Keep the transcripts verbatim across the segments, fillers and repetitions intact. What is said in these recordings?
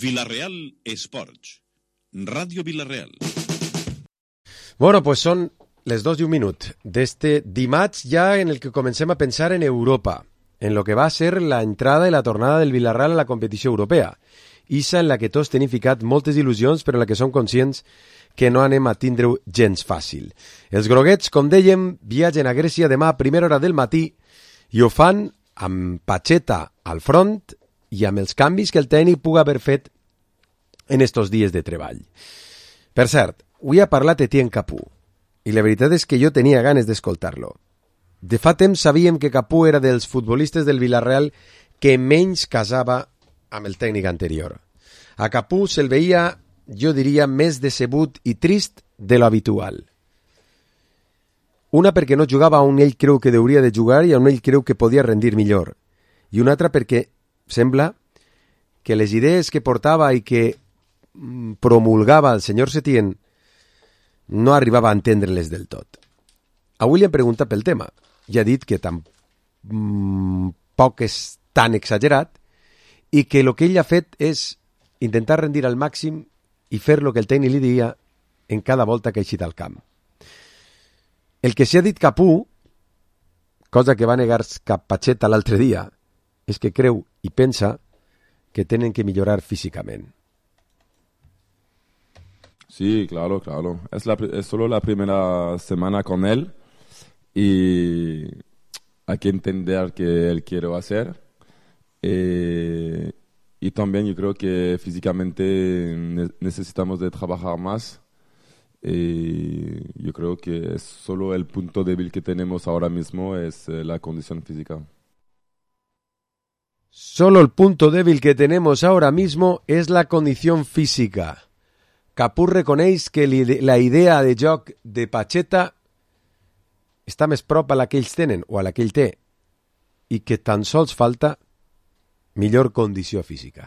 Villarreal Esports, Ràdio Villarreal. Bueno, pues són les dos i un minut d'este dimarts ja en el que comencem a pensar en Europa, en lo que va a ser la entrada i la tornada del Villarreal a la competició europea. Issa en la que tots tenim ficat moltes il·lusions, però en la que som conscients que no anem a tindre-ho gens fàcil. Els groguets, com dèiem, viatgen a Grècia demà a primera hora del matí i ho fan amb Pacheta al front i amb els canvis que el tècnic pugui haver fet en estos dies de treball. Per cert, avui ha parlat Etienne Capú i la veritat és que jo tenia ganes d'escoltar-lo. De fa temps sabíem que Capú era dels futbolistes del Villarreal que menys casava amb el tècnic anterior. A Capú se'l veia, jo diria, més decebut i trist de lo habitual. Una perquè no jugava on ell creu que hauria de jugar i on ell creu que podia rendir millor. I una altra perquè sembla que les idees que portava i que promulgava el senyor Setién no arribava a entendre-les del tot. Avui li hem preguntat pel tema i ha dit que tampoc és tan exagerat i que el que ell ha fet és intentar rendir al màxim i fer el que el tècnic li diria en cada volta que ha eixit al camp. El que s'ha dit Capú, cosa que va negar cap Pacheta l'altre dia, és que creu i pensa que tenen que millorar físicament. Sí, claro, claro. Es, la, es solo la primera semana con él y hay que entender que él quiere hacer. Eh, y también yo creo que físicamente ne- necesitamos de trabajar más. Eh, yo creo que es solo el punto débil que tenemos ahora mismo es eh, la condición física. Solo el punto débil que tenemos ahora mismo es la condición física. Capú reconeix que la idea de joc de Pacheta està més prop a la que ells tenen o a la que ell té i que tan sols falta millor condició física.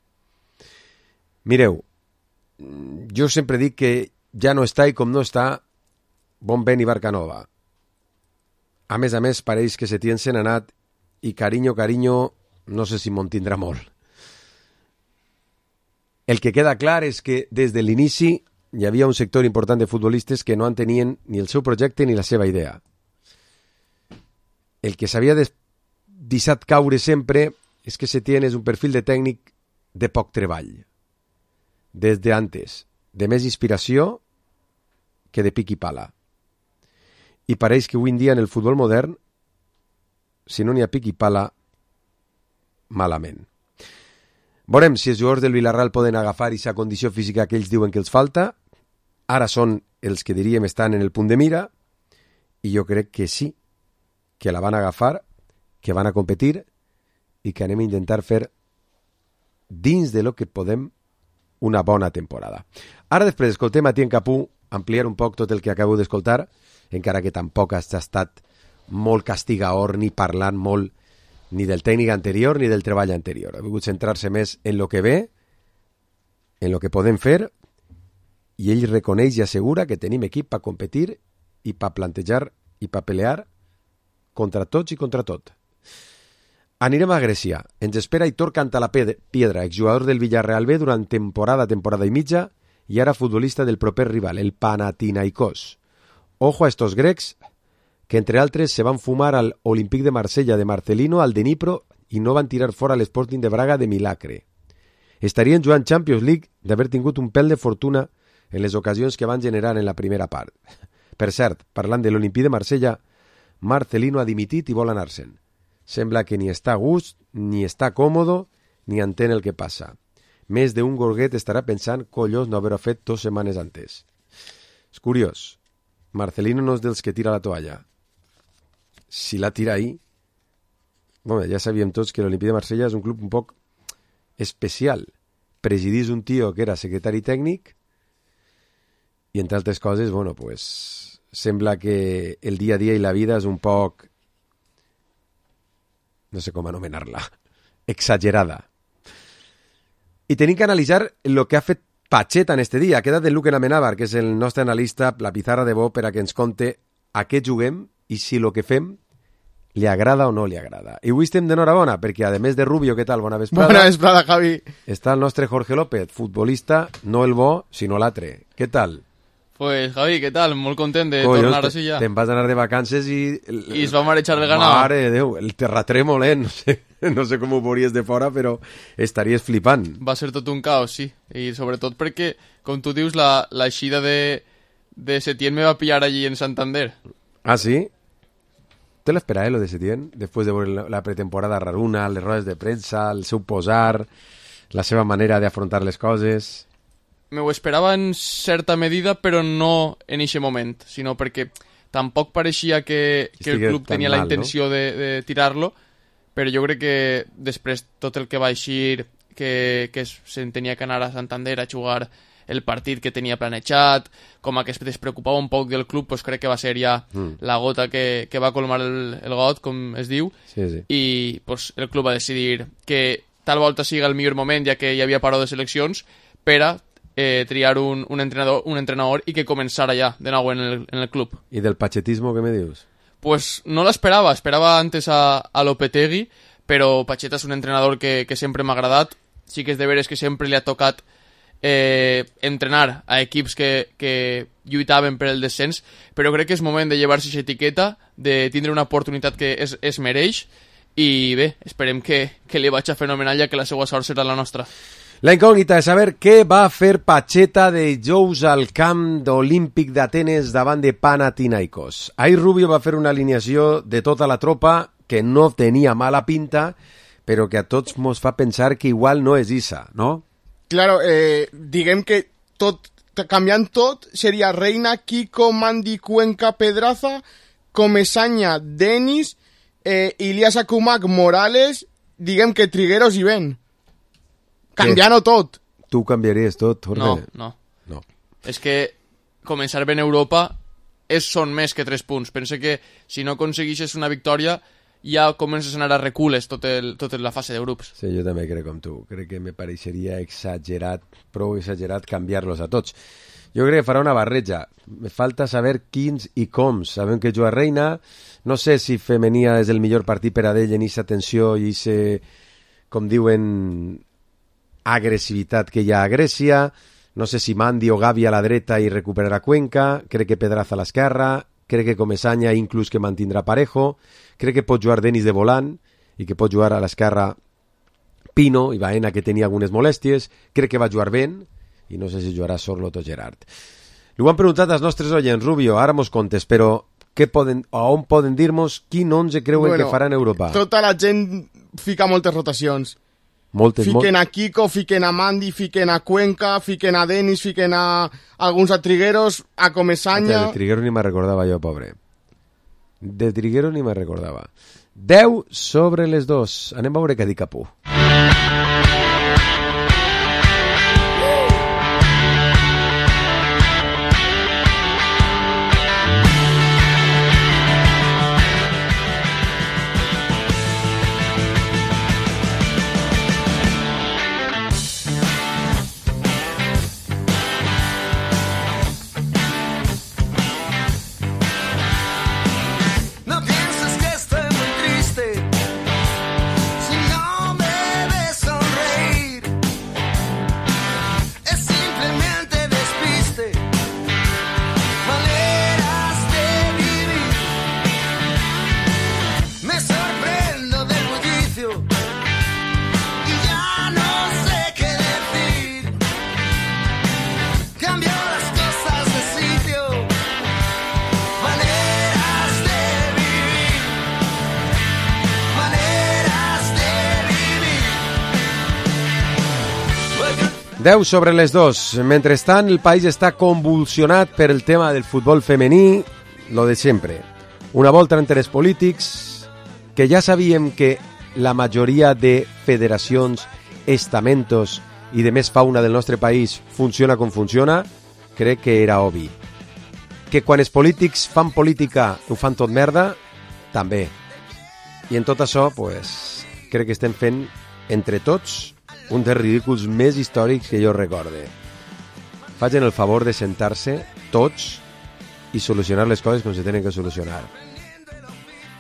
Mireu, jo sempre dic que ja no està i com no està bon vent i barca nova. A més a més, pareix que Setién se n'ha anat i carinyo, carinyo, no sé si me'n tindrà molt. El que queda clar és que des de l'inici hi havia un sector important de futbolistes que no entenien ni el seu projecte ni la seva idea. El que s'havia deixat caure sempre és que Setién és un perfil de tècnic de poc treball. Des d'antes, de més inspiració que de pic i pala. I pareix que avui en dia en el futbol modern, si no n'hi ha pic i pala, malament. Veurem si els jugadors del Villarreal poden agafar aquesta condició física que ells diuen que els falta. Ara són els que diríem estan en el punt de mira i jo crec que sí, que la van agafar, que van a competir i que anem a intentar fer dins de lo que podem una bona temporada. Ara després escoltem a Etienne Capú ampliar un poc tot el que acabo d'escoltar, encara que tampoc ha estat molt castigador ni parlant molt ni del tècnic anterior ni del treball anterior. Ha volgut centrar-se més en lo que ve, en lo que podem fer, i ell reconeix i assegura que tenim equip per competir i per plantejar i per pelear contra tots i contra tot. Anirem a Grècia. Ens espera Aitor Cantalapiedra, exjugador del Villarreal B durant temporada, temporada i mitja, i ara futbolista del proper rival, el Panathinaikos. Ojo a estos grecs, que entre altres se van fumar al Olympique de Marsella de Marcelino, al Dnipro i no van tirar fora l'Sporting de Braga de Milagre. Estarien jugant Champions League d'haver tingut un pèl de fortuna en les ocasions que van generar en la primera part. Per cert, parlant de l'Olympique de Marsella, Marcelino ha dimitit i vol anar-se'n. Sembla que ni està a gust, ni està còmodo, ni entén el que passa. Més d'un gorguet estarà pensant collons no haver-ho fet dues setmanes antes. És curiós. Marcelino no és dels que tira la toalla. Si la tira ahí, bueno, ja sabíem tots que l'Olympique de Marsella és un club un poc especial. Presidís un tio que era secretari tècnic i, entre altres coses, bueno, pues, sembla que el dia a dia i la vida és un poc, no sé com anomenar-la, exagerada. I tenim que analitzar el que ha fet Pacheta en este dia. Ha quedat de Luquen Amenábar, que és el nostre analista, la pizarra de bo, per a que ens conte a què juguem i si el que fem li agrada o no li agrada. I avui estem d'enhorabona, perquè a més de Rubio, què tal? Bona vesprada. Bona vesprada, Javi. Està el nostre Jorge López, futbolista, no el bo, sinó l'altre. Què tal? Pues, Javi, què tal? Molt content de Collons, tornar així ja. Te'n vas anar de vacances i... I es va marejar el ganado. Mare de Déu, el terratrèmol, eh? No sé, no sé com ho veuries de fora, però estaries flipant. Va ser tot un caos, sí. I sobretot perquè, com tu dius, la, la eixida de, de Setién me va pillar allí en Santander. Ah, sí? ¿Te l'esperava, eh, lo de Setién? Després de veure la pretemporada raruna, les rodes de premsa, el seu posar, la seva manera d'afrontar les coses... Me ho esperava en certa medida, però no en eixe moment, sinó perquè tampoc pareixia que, que el club tenia mal, la intenció no? de, de tirar-lo, però jo crec que després tot el que va eixir, que, que se'n tenia que anar a Santander a jugar el partit que tenia planejat, com a que es despreocupava un poc del club, doncs crec que va ser ja mm. la gota que, que va colmar el, el got, com es diu, sí, sí. I pues, el club va decidir que tal volta siga el millor moment, ja que hi havia paró de seleccions, per a Eh, triar un, un, entrenador, un entrenador i que començara ja de nou en el, en el club. I del pachetismo, què me dius? Pues no l'esperava, esperava antes a, a Lopetegui, però Pacheta és un entrenador que, que sempre m'ha agradat. Sí que és de veres que sempre li ha tocat eh, entrenar a equips que, que lluitaven per el descens, però crec que és moment de llevar-se aquesta etiqueta, de tindre una oportunitat que es, es mereix, i bé, esperem que, que li vagi fenomenal, ja que la seva sort serà la nostra. La incògnita és saber què va fer Pacheta de Jous al camp d'Olímpic d'Atenes davant de Panathinaikos. Ahir Rubio va fer una alineació de tota la tropa que no tenia mala pinta, però que a tots mos fa pensar que igual no és Isa, no? Claro, eh, diguem que tot, canviant tot, seria Reina, Kiko, Mandi, Cuenca, Pedraza, Comesaña, Denis, eh, Ilias Akumak, Morales, diguem que Trigueros i Ben. Canviant-ho tot. Tu canviaries tot, Jorge? No, no. no. És que començar bé en Europa és, són més que tres punts. Penso que si no aconsegueixes una victòria ja comences a anar a recules tot el, tota la fase de grups. Sí, jo també crec com tu. Crec que me pareixeria exagerat, prou exagerat canviar-los a tots. Jo crec que farà una barreja. Me falta saber quins i com. Sabem que juga Reina. No sé si Femenia és el millor partit per a d'ell en aquesta tensió i aquesta, com diuen, agressivitat que hi ha a Grècia. No sé si Mandi o Gavi a la dreta i recuperarà Cuenca. Crec que Pedraza a l'esquerra. Crec que Comesaña inclús que mantindrà Parejo. Crec que pot jugar Denis de volant i que pot jugar a l'esquerra Pino i Baena, que tenia algunes molèsties. Crec que va jugar Ben i no sé si jugarà Sorlot o Gerard. Li ho han preguntat als nostres oients, Rubio, ara mos contes, però què poden, a on poden dir-nos quin onze creuen bueno, que farà en Europa? Tota la gent fica moltes rotacions. Moltes, fiquen molt... a Kiko, fiquen a Mandi, fiquen a Cuenca, fiquen a Denis, fiquen a alguns a Trigueros, a Comesaña... De Trigueros ni me recordava jo, pobre. De Trigueros ni me recordava. deu sobre les dos. Anem a veure què dic Capú. deu sobre les dos. Mentrestant, el país està convulsionat per el tema del futbol femení, lo de sempre. Una volta entre els polítics, que ja sabíem que la majoria de federacions, estamentos i de més fauna del nostre país funciona com funciona, crec que era obvi. Que quan els polítics fan política ho fan tot merda, també. I en tot això, pues, crec que estem fent entre tots un dels ridículs més històrics que jo recorde. Facin el favor de sentar-se tots i solucionar les coses com se tenen que solucionar.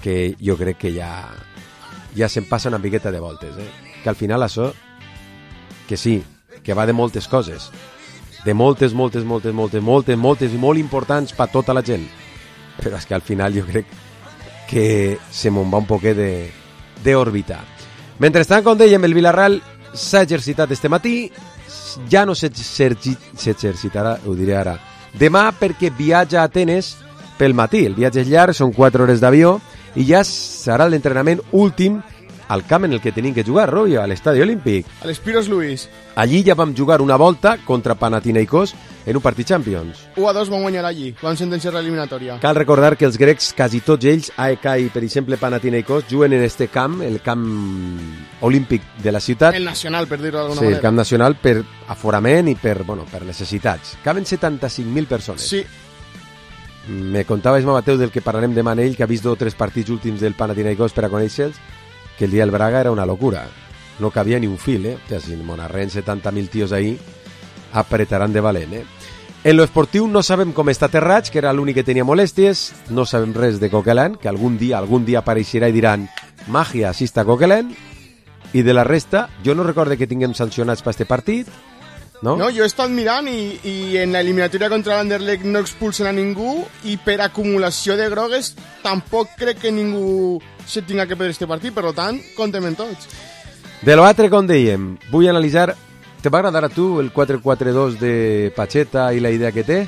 que jo crec que ja ja se'n passa una miqueta de voltes, eh? Que al final això, que sí, que va de moltes coses, de moltes, moltes, moltes, moltes, moltes, moltes i molt importants per tota la gent, però és que al final jo crec que se me'n va un poquet de, de òrbita. Mentrestant, com dèiem, el Villarreal s'ha exercitat este matí, ja no s'exercitarà, ho diré ara, demà, perquè viatja a Atenes pel matí. El viatge és llarg, són quatre hores d'avió, i ja serà l'entrenament últim al camp en el que tenim que jugar, Roi, a l'Estadi Olímpic. A l'Spiros Luis. Allí ja vam jugar una volta contra Panathinaikos en un partit Champions. u a dos vam guanyar allí, vam sentenciar l'eliminatòria. Cal recordar que els grecs, quasi tots ells, A E K i, per exemple, Panathinaikos, juguen en este camp, el camp olímpic de la ciutat. El nacional, per dir-ho d'alguna sí, manera. Sí, el camp nacional per aforament i per, bueno, per necessitats. Caben setanta-cinc mil persones. Sí. Me contava Isma Mateu, del que parlarem demà en ell, que ha vist dos o tres partits últims del Panathinaikos per a conèixer-los, que el dia del Braga era una locura. No cabia ni un fil, eh? O sea, si Monarren setanta mil tios ahí apretaran de valent, eh? En lo esportiu no sabem com està Terrats, que era l'únic que tenia molèsties, no sabem res de Coquelin, que algun dia algun dia apareixerà i diran màgia, així està Coquelin, i de la resta, jo no recordo que tinguem sancionats per este partit, no? No, jo he estat mirant i, i en l'eliminatòria contra l'Anderlecht no expulsen a ningú i per acumulació de grogues tampoc crec que ningú se tinga que perdre este partit, per tant, contem en tots. De l'altre, com dèiem, vull analitzar. Te va agradar a tu el quatre quatre dos de Pacheta i la idea que té?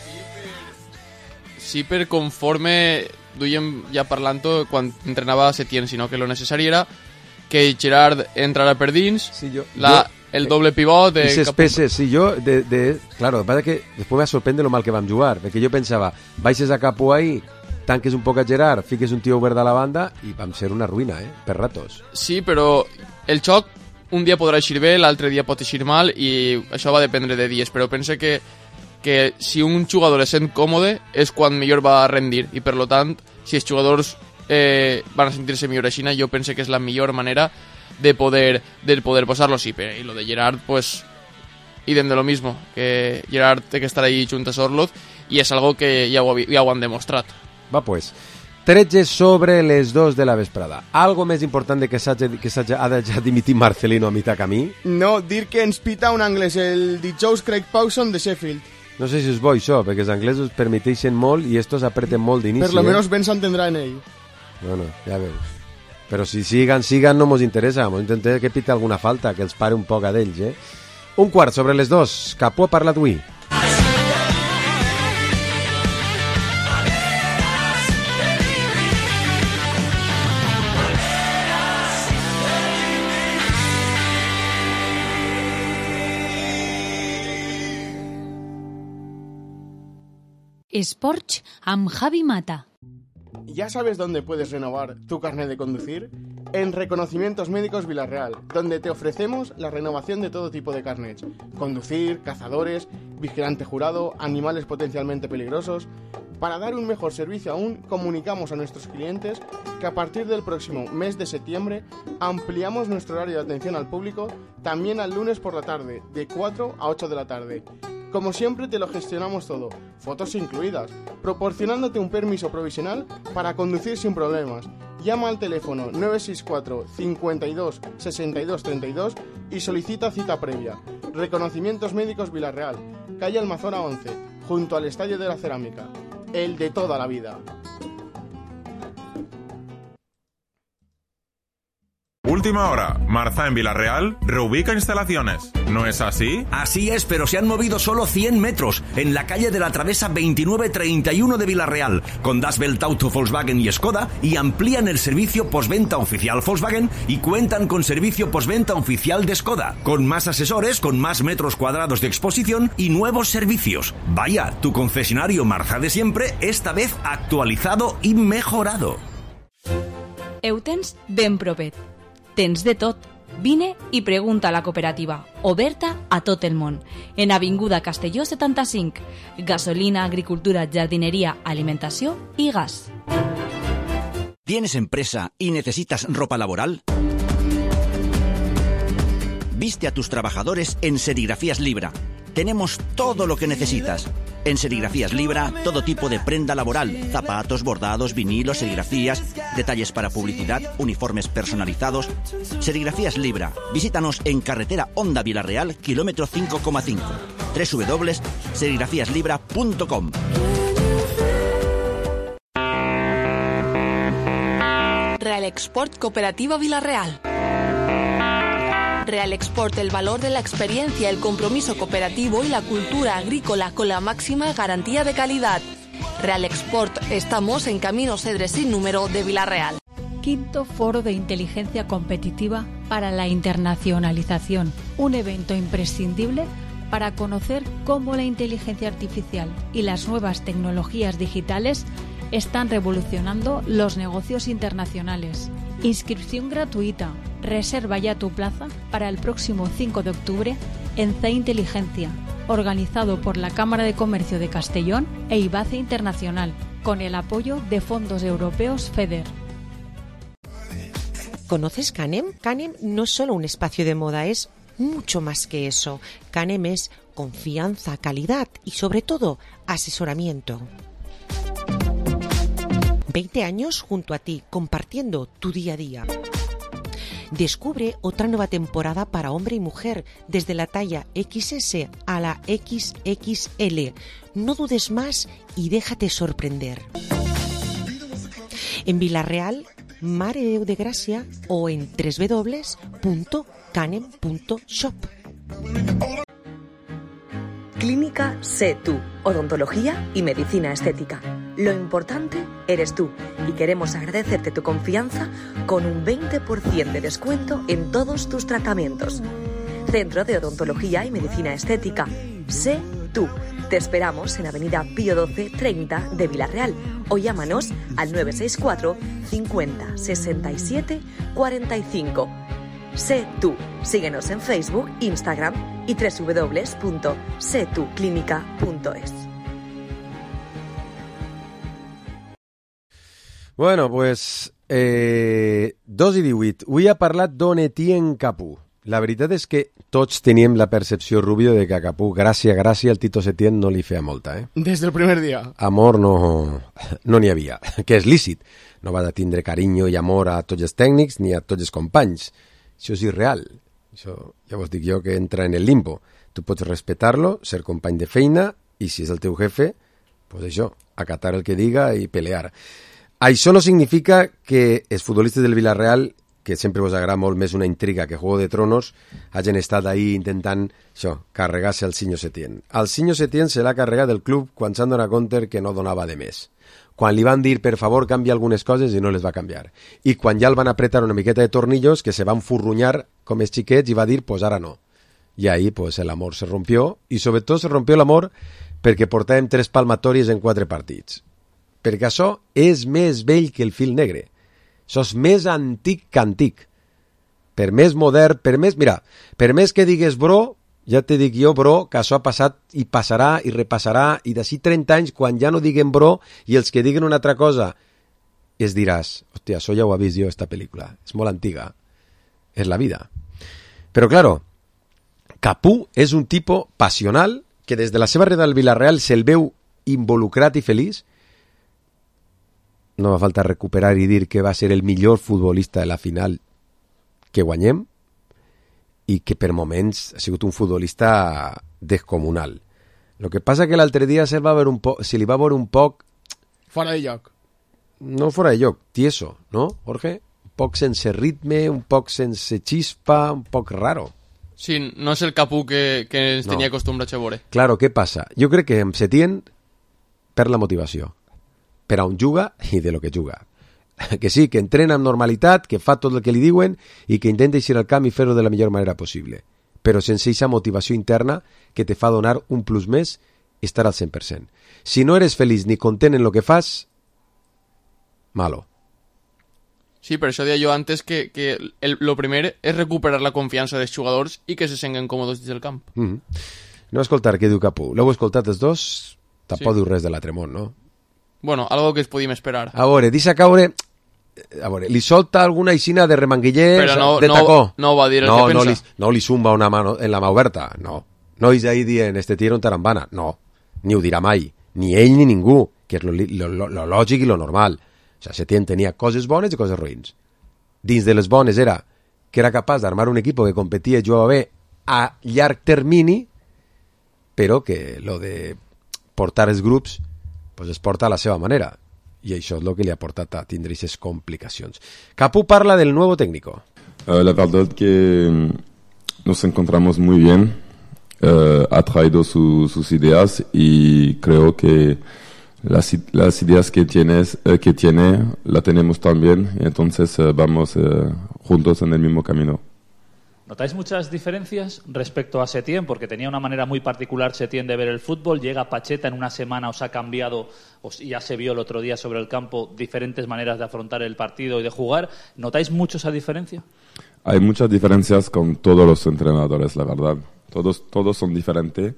Sí, per conforme duiem ja parlant-ho quan entrenava Setién, sinó que lo necessari era que Gerard entrara per dins, sí, jo, la, jo, el doble pivot de... I s'espècies, sí, jo, de, de, claro, pasa que després me sorprende lo mal que vam jugar, perquè jo pensava, baixes a Capo ahí, tanques un poc a Gerard, fiques un tio obert a la banda i vam ser una ruïna, eh, per ratos. Sí, però el xoc un dia podrà eixir bé, l'altre dia pot eixir mal i això va dependre de dies, però pense que, que si un jugador es sent còmode és quan millor va rendir i per lo tant, si els jugadors eh, van a sentir-se millor així, jo pense que és la millor manera de poder, de poder posar-lo sí, però i lo de Gerard, pues idem de lo mismo, que Gerard té que estar ahí junt a Sorloth i és algo que ja ho, ja ho han demostrat. Va, pues, tretze sobre les dos de la vesprada. Algo més important de que s'hagi que s'hagi de dimitir Marcelino a mitjà camí? No, dir que ens pita un anglès, el dijous Craig Pawson de Sheffield. No sé si és bo això, perquè els anglesos permeteixen molt i estos apreten molt d'inici. Per lo eh? menos ben s'entendrà en ell. Bueno, ja veus. Però si sigan, sigan, no mos interessa. Mos intentem que pite alguna falta, que els pare un poc a d'ells, eh? Un quart sobre les dos. Capó ha parlat avui. Esports amb Javi Mata. ¿Ya sabes dónde puedes renovar tu carnet de conducir? En Reconocimientos Médicos Villarreal, donde te ofrecemos la renovación de todo tipo de carnets. Conducir, cazadores, vigilante jurado, animales potencialmente peligrosos. Para dar un mejor servicio aún, comunicamos a nuestros clientes que a partir del próximo mes de septiembre ampliamos nuestro horario de atención al público también al lunes por la tarde, de cuatro a ocho de la tarde. Como siempre te lo gestionamos todo, fotos incluidas, proporcionándote un permiso provisional para conducir sin problemas. Llama al teléfono nueve seis cuatro, cincuenta y dos, sesenta y dos, treinta y dos y solicita cita previa. Reconocimientos Médicos Villarreal, calle Almazora once, junto al Estadio de la Cerámica. El de toda la vida. Última hora, Marza en Villarreal reubica instalaciones. ¿No es así? Así es, pero se han movido solo cien metros en la calle de la Travesa veintinueve treinta y uno de Villarreal, con Das Welt Auto Volkswagen y Skoda, y amplían el servicio postventa oficial Volkswagen y cuentan con servicio postventa oficial de Skoda, con más asesores, con más metros cuadrados de exposición y nuevos servicios. Vaya, tu concesionario Marza de siempre, esta vez actualizado y mejorado. Eutens ben propet. Tens de tot. Vine i pregunta a la cooperativa, oberta a tot el món. En Avinguda Castelló setanta-cinc. Gasolina, agricultura, jardinería, alimentació y gas. ¿Tienes empresa y necesitas ropa laboral? Viste a tus trabajadores en Serigrafías Libra. Tenemos todo lo que necesitas. En Serigrafías Libra, todo tipo de prenda laboral, zapatos, bordados, vinilos, serigrafías, detalles para publicidad, uniformes personalizados. Serigrafías Libra. Visítanos en carretera Honda Vilarreal, kilómetro cinco coma cinco. doble u doble u doble u punto serigrafías libra punto com. Real Export Cooperativa Vilarreal. Real Export, el valor de la experiencia, el compromiso cooperativo y la cultura agrícola con la máxima garantía de calidad. Real Export, estamos en Camino Cedre sin número de Vilarreal. Quinto Foro de Inteligencia Competitiva para la Internacionalización, un evento imprescindible para conocer cómo la inteligencia artificial y las nuevas tecnologías digitales están revolucionando los negocios internacionales. Inscripción gratuita. Reserva ya tu plaza para el próximo cinco de octubre en C E Inteligencia, organizado por la Cámara de Comercio de Castellón e IBACE Internacional, con el apoyo de fondos europeos FEDER. ¿Conoces Canem? Canem no es solo un espacio de moda, es mucho más que eso. Canem es confianza, calidad y sobre todo asesoramiento. veinte años junto a ti, compartiendo tu día a día. Descubre otra nueva temporada para hombre y mujer, desde la talla equis ese a la equis equis ele. No dudes más y déjate sorprender. En Vilarreal, Mare de Déu de Gràcia o en doble u doble u doble u punto canem punto shop. Clínica Sé Tú, odontología y medicina estética. Lo importante eres tú y queremos agradecerte tu confianza con un veinte por ciento de descuento en todos tus tratamientos. Centro de Odontología y Medicina Estética. Sé Tú. Te esperamos en Avenida Pío doce treinta de Vilarreal o llámanos al nueve seis cuatro cincuenta sesenta y siete cuarenta y cinco. Sé Tú. Síguenos en Facebook, Instagram y doble u doble u doble u punto sé tú clínica punto es. Bueno, pues eh, dos i divuit. Avui ha parlat Don Etienne Capú. La veritat és que tots teníem la percepció, Rubio, de que a Capú, gràcia, gràcia, el Tito Setién no li feia molta, eh? Des del primer dia. Amor no no n'hi havia, que és lícit. No va de tindre carinyo i amor a tots els tècnics ni a tots els companys. Això és irreal. Això ja vos dic jo que entra en el limbo. Tu pots respectar-lo, ser company de feina, i si és el teu jefe, pues això, acatar el que diga i pelear. Això no significa que els futbolistes del Villarreal, que sempre vos agrada molt més una intriga que Juego de Tronos, hagin estat ahí intentant això, carregar-se al Sinyo Setién. Al Sinyo Setién se l'ha carregat el club quan s'han donat compte que no donava de més. Quan li van dir, per favor, canvia algunes coses i no les va canviar. I quan ja el van apretar una miqueta de tornillos, que se van furrunyar com els xiquets i va dir, pues ara no. I ahí pues, el amor se rompió, i sobretot se rompió l'amor perquè portàvem tres palmatòries en quatre partits. Perquè això és més vell que el fil negre. Això és més antic que antic. Per més modern, per més... Mira, per més que digues bro, ja te dic jo, bro, que això ha passat i passarà i repassarà, i d'ací trenta anys, quan ja no diguen bro, i els que diguen una altra cosa, es diràs, hòstia, això ja ho he vist jo, esta pel·lícula. És molt antiga. És la vida. Però, claro, Capú és un tipus passional que des de la seva reda al Villarreal se'l veu involucrat i feliç. No va falta recuperar i dir que va ser el millor futbolista de la final que guanyem i que per moments ha sigut un futbolista descomunal. El que passa que l'altre dia se, va veure un poc, se li va veure un poc... Fora de lloc. No fora de lloc, tieso, ¿no, Jorge? Un poc sense ritme, un poc sense xispa, un poc raro. Sí, no és el Capú que, que ens no. tenia acostumbrats a veure. Claro, què passa? Jo crec que en Setién perd la motivació per a on juga i de lo que juga. Que sí, que entrena amb normalitat, que fa tot el que li diuen i que intenta eixir al camp i fer-ho de la millor manera possible. Però sense aquesta motivació interna que te fa donar un plus més i estar al cent per cent. Si no eres feliç ni content en lo que fas, malo. Sí, per això deia jo antes que, que el, lo primer és recuperar la confiança dels jugadors i que se senten còmodes dins del camp. Mm-hmm. No escoltar què diu Capú. L'heu escoltat els dos? Tampoc Sí. diu res de l'altre món, no? Bueno, algo que es podíem esperar. A veure, deixa caure... A veure, li solta alguna aixina de remanguillers, Però no, de no, tacó. no va dir el no, que no pensa. li, no li zumba una mano en la mà oberta, no. No és ahí dient, este tira un tarambana, no. ni ho dirà mai, ni ell ni ningú, que és lo, lo, lo, lo lògic i lo normal. O sigui, Setién tenia coses bones i coses ruïns. Dins de les bones era que era capaç d'armar un equip que competia i jugava bé a llarg termini, però que lo de portar els grups pues es porta a la seva manera. I això és el que li ha portat a tindre aquestes complicacions. Capu parla del nuevo técnico. Uh, la verdad que nos encontramos muy bien. Uh, ha traído su, sus ideas y creo que las, las ideas que, tienes, uh, que tiene la tenemos también. Entonces uh, vamos uh, juntos en el mismo camino. ¿Notáis muchas diferencias respecto a Setién? Porque tenía una manera muy particular Setién de ver el fútbol. Llega Pacheta, en una semana os ha cambiado, os, ya se vio el otro día sobre el campo, diferentes maneras de afrontar el partido y de jugar. ¿Notáis mucho esa diferencia? Hay muchas diferencias con todos los entrenadores, la verdad. Todos, todos son diferentes.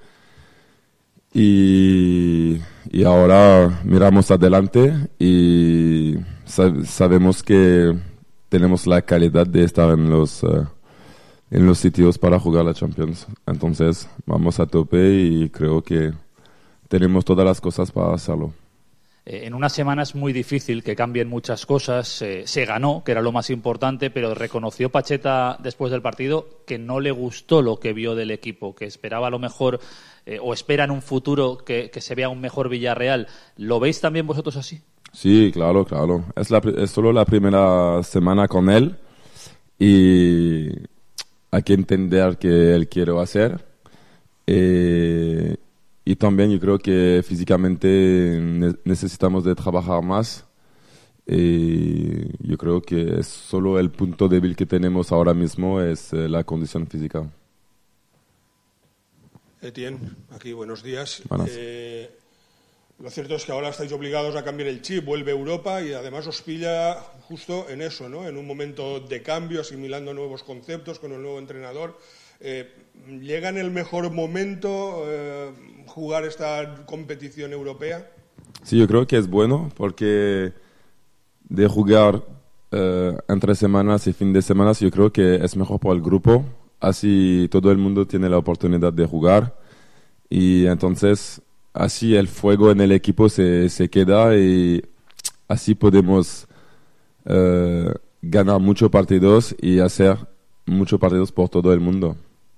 Y, y ahora miramos adelante y sab- sabemos que tenemos la calidad de estar en los... Uh, en los sitios para jugar la Champions. Entonces vamos a tope y creo que tenemos todas las cosas para hacerlo. Eh, en una semana es muy difícil que cambien muchas cosas. Eh, se ganó, que era lo más importante, pero reconoció Pacheta después del partido que no le gustó lo que vio del equipo, que esperaba a lo mejor eh, o espera en un futuro que, que se vea un mejor Villarreal. ¿Lo veis también vosotros así? Sí, claro, claro. Es, la, es solo la primera semana con él y hay que entender qué él quiere hacer. Eh, y también yo creo que físicamente ne- necesitamos de trabajar más. Eh, yo creo que es solo el punto débil que tenemos ahora mismo es eh, la condición física. Etienne, aquí buenos días. Buenas. Eh, lo cierto es que ahora estáis obligados a cambiar el chip, vuelve Europa y además os pilla justo en eso, ¿no? En un momento de cambio, asimilando nuevos conceptos con el nuevo entrenador. Eh, ¿Llega en el mejor momento eh, jugar esta competición europea? Sí, yo creo que es bueno porque de jugar eh, entre semanas y fin de semana, yo creo que es mejor para el grupo. Así todo el mundo tiene la oportunidad de jugar y entonces así el fuego en el equipo se, se queda y así podemos eh, ganar muchos partidos y hacer muchos partidos por todo el mundo.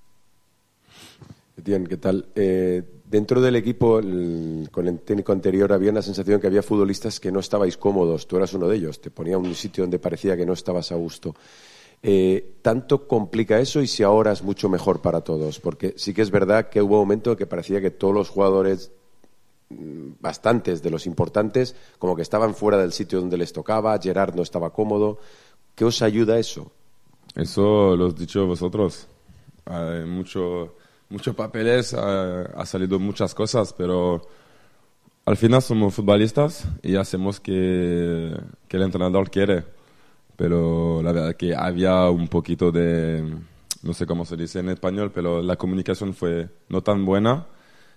Etienne, ¿qué tal? Eh, dentro del equipo, el, con el técnico anterior, había una sensación que había futbolistas que no estabais cómodos. Tú eras uno de ellos. Te ponía un sitio donde parecía que no estabas a gusto. Eh, ¿Tanto complica eso y si ahora es mucho mejor para todos? Porque sí que es verdad que hubo un momento en que parecía que todos los jugadores, bastantes de los importantes, como que estaban fuera del sitio donde les tocaba. Gerard no estaba cómodo. ¿Qué os ayuda eso? Eso lo has dicho vosotros. Hay mucho, muchos papeles, ha, ha salido muchas cosas, pero al final somos futbolistas y hacemos que, que el entrenador quiere. Pero la verdad que había un poquito de, no sé cómo se dice en español, pero la comunicación fue no tan buena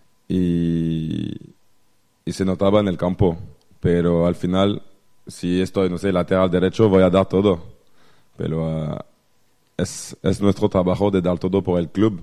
y, y se notaba en el campo. Pero al final, si estoy, no sé, lateral derecho, voy a dar todo. Pero uh, es, es nuestro trabajo de dar todo por el club.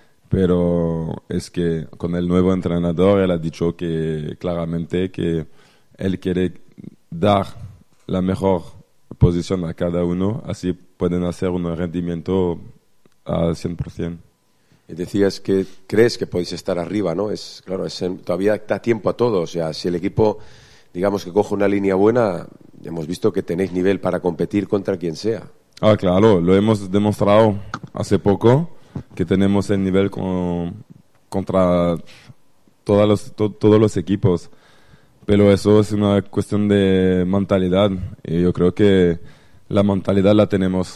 Pero es que con el nuevo entrenador, él ha dicho que claramente que él quiere dar la mejor posición a cada uno, así pueden hacer un rendimiento al cien por ciento. Y decías que crees que podéis estar arriba, ¿no? Es claro, es, todavía da tiempo a todos. O sea, si el equipo, digamos que coge una línea buena, hemos visto que tenéis nivel para competir contra quien sea. Ah, claro, lo hemos demostrado hace poco, que tenemos el nivel con, contra todos los, to, todos los equipos. Pero eso es una cuestión de mentalidad y yo creo que la mentalidad la tenemos.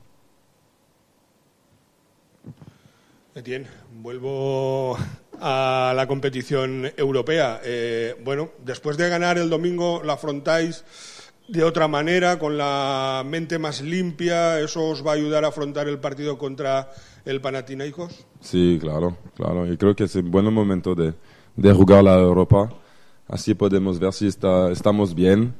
Etienne, vuelvo a la competición europea. Eh, bueno, después de ganar el domingo, ¿la afrontáis de otra manera, con la mente más limpia? ¿Eso os va a ayudar a afrontar el partido contra el Panathinaikos? Sí, claro, claro. Y creo que es un buen momento de, de jugar la Europa. Así podemos ver si está, estamos bien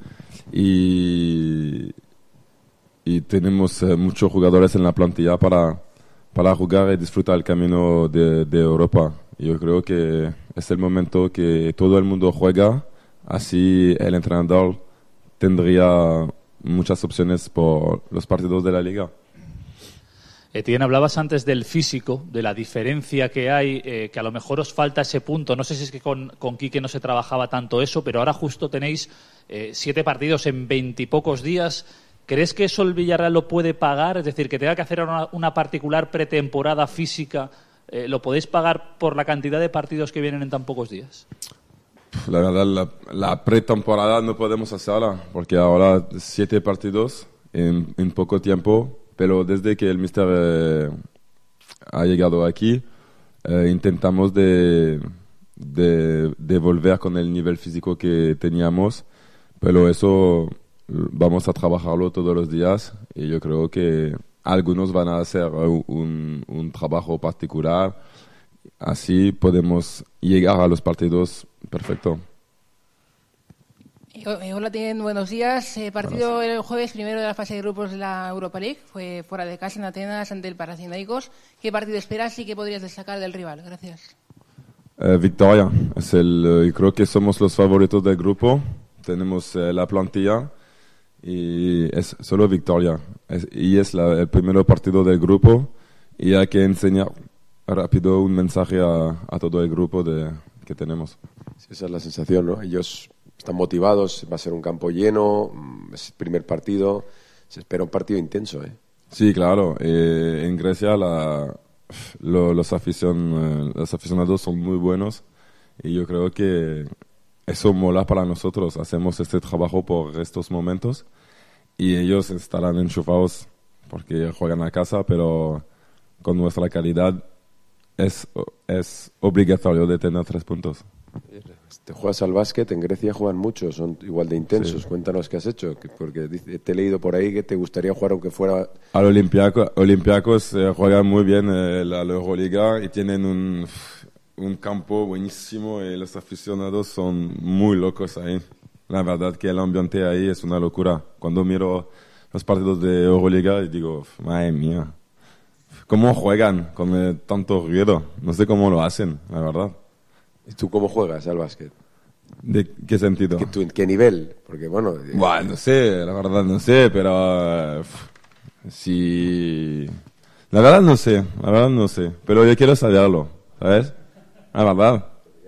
y, y tenemos eh, muchos jugadores en la plantilla para, para jugar y disfrutar el camino de, de Europa. Yo creo que es el momento que todo el mundo juega, así el entrenador tendría muchas opciones por los partidos de la liga. Etienne, hablabas antes del físico, de la diferencia que hay, eh, que a lo mejor os falta ese punto. No sé si es que con, con Quique no se trabajaba tanto eso, pero ahora justo tenéis eh, siete partidos en veintipocos días. ¿Crees que eso el Villarreal lo puede pagar? Es decir, que tenga que hacer una, una particular pretemporada física, eh, ¿lo podéis pagar por la cantidad de partidos que vienen en tan pocos días? La verdad, la, la pretemporada no podemos hacerla, porque ahora siete partidos en, en poco tiempo. Pero desde que el míster eh, ha llegado aquí, eh, intentamos de, de, de volver con el nivel físico que teníamos, pero eso vamos a trabajarlo todos los días y yo creo que algunos van a hacer un, un trabajo particular, así podemos llegar a los partidos perfecto. Hola, tienen buenos días. Eh, partido el jueves primero de la fase de grupos de la Europa League. Fue fuera de casa en Atenas ante el Panathinaikos. ¿Qué partido esperas y qué podrías destacar del rival? Gracias. Eh, victoria. Es el, eh, creo que somos los favoritos del grupo. Tenemos eh, la plantilla y es solo victoria. Es, y es la, el primer partido del grupo y hay que enseñar rápido un mensaje a, a todo el grupo de, que tenemos. Sí, esa es la sensación, ¿no? Ellos están motivados, va a ser un campo lleno, es el primer partido, se espera un partido intenso, ¿eh? Sí, claro. Eh, en Grecia la, lo, los, afición, eh, los aficionados son muy buenos y yo creo que eso mola para nosotros. Hacemos este trabajo por estos momentos y ellos estarán enchufados porque juegan a casa, pero con nuestra calidad es, es obligatorio de tener tres puntos. Te juegas al básquet, en Grecia juegan mucho, son igual de intensos. Sí. Cuéntanos qué has hecho, porque te he leído por ahí que te gustaría jugar aunque fuera... Al Olympiacos, Olympiacos eh, juegan muy bien eh, la, la Euroliga y tienen un, un campo buenísimo y los aficionados son muy locos ahí. La verdad que el ambiente ahí es una locura. Cuando miro los partidos de Euroliga y digo, madre mía, ¿cómo juegan con eh, tanto ruido? No sé cómo lo hacen, la verdad. ¿Y tú cómo juegas al básquet? ¿De qué sentido? ¿Qué, tú, ¿Qué nivel? Porque bueno... Bueno, no sé, la verdad no sé, pero... Uh, sí... La verdad no sé, la verdad no sé. Pero yo quiero saberlo, ¿sabes? La verdad.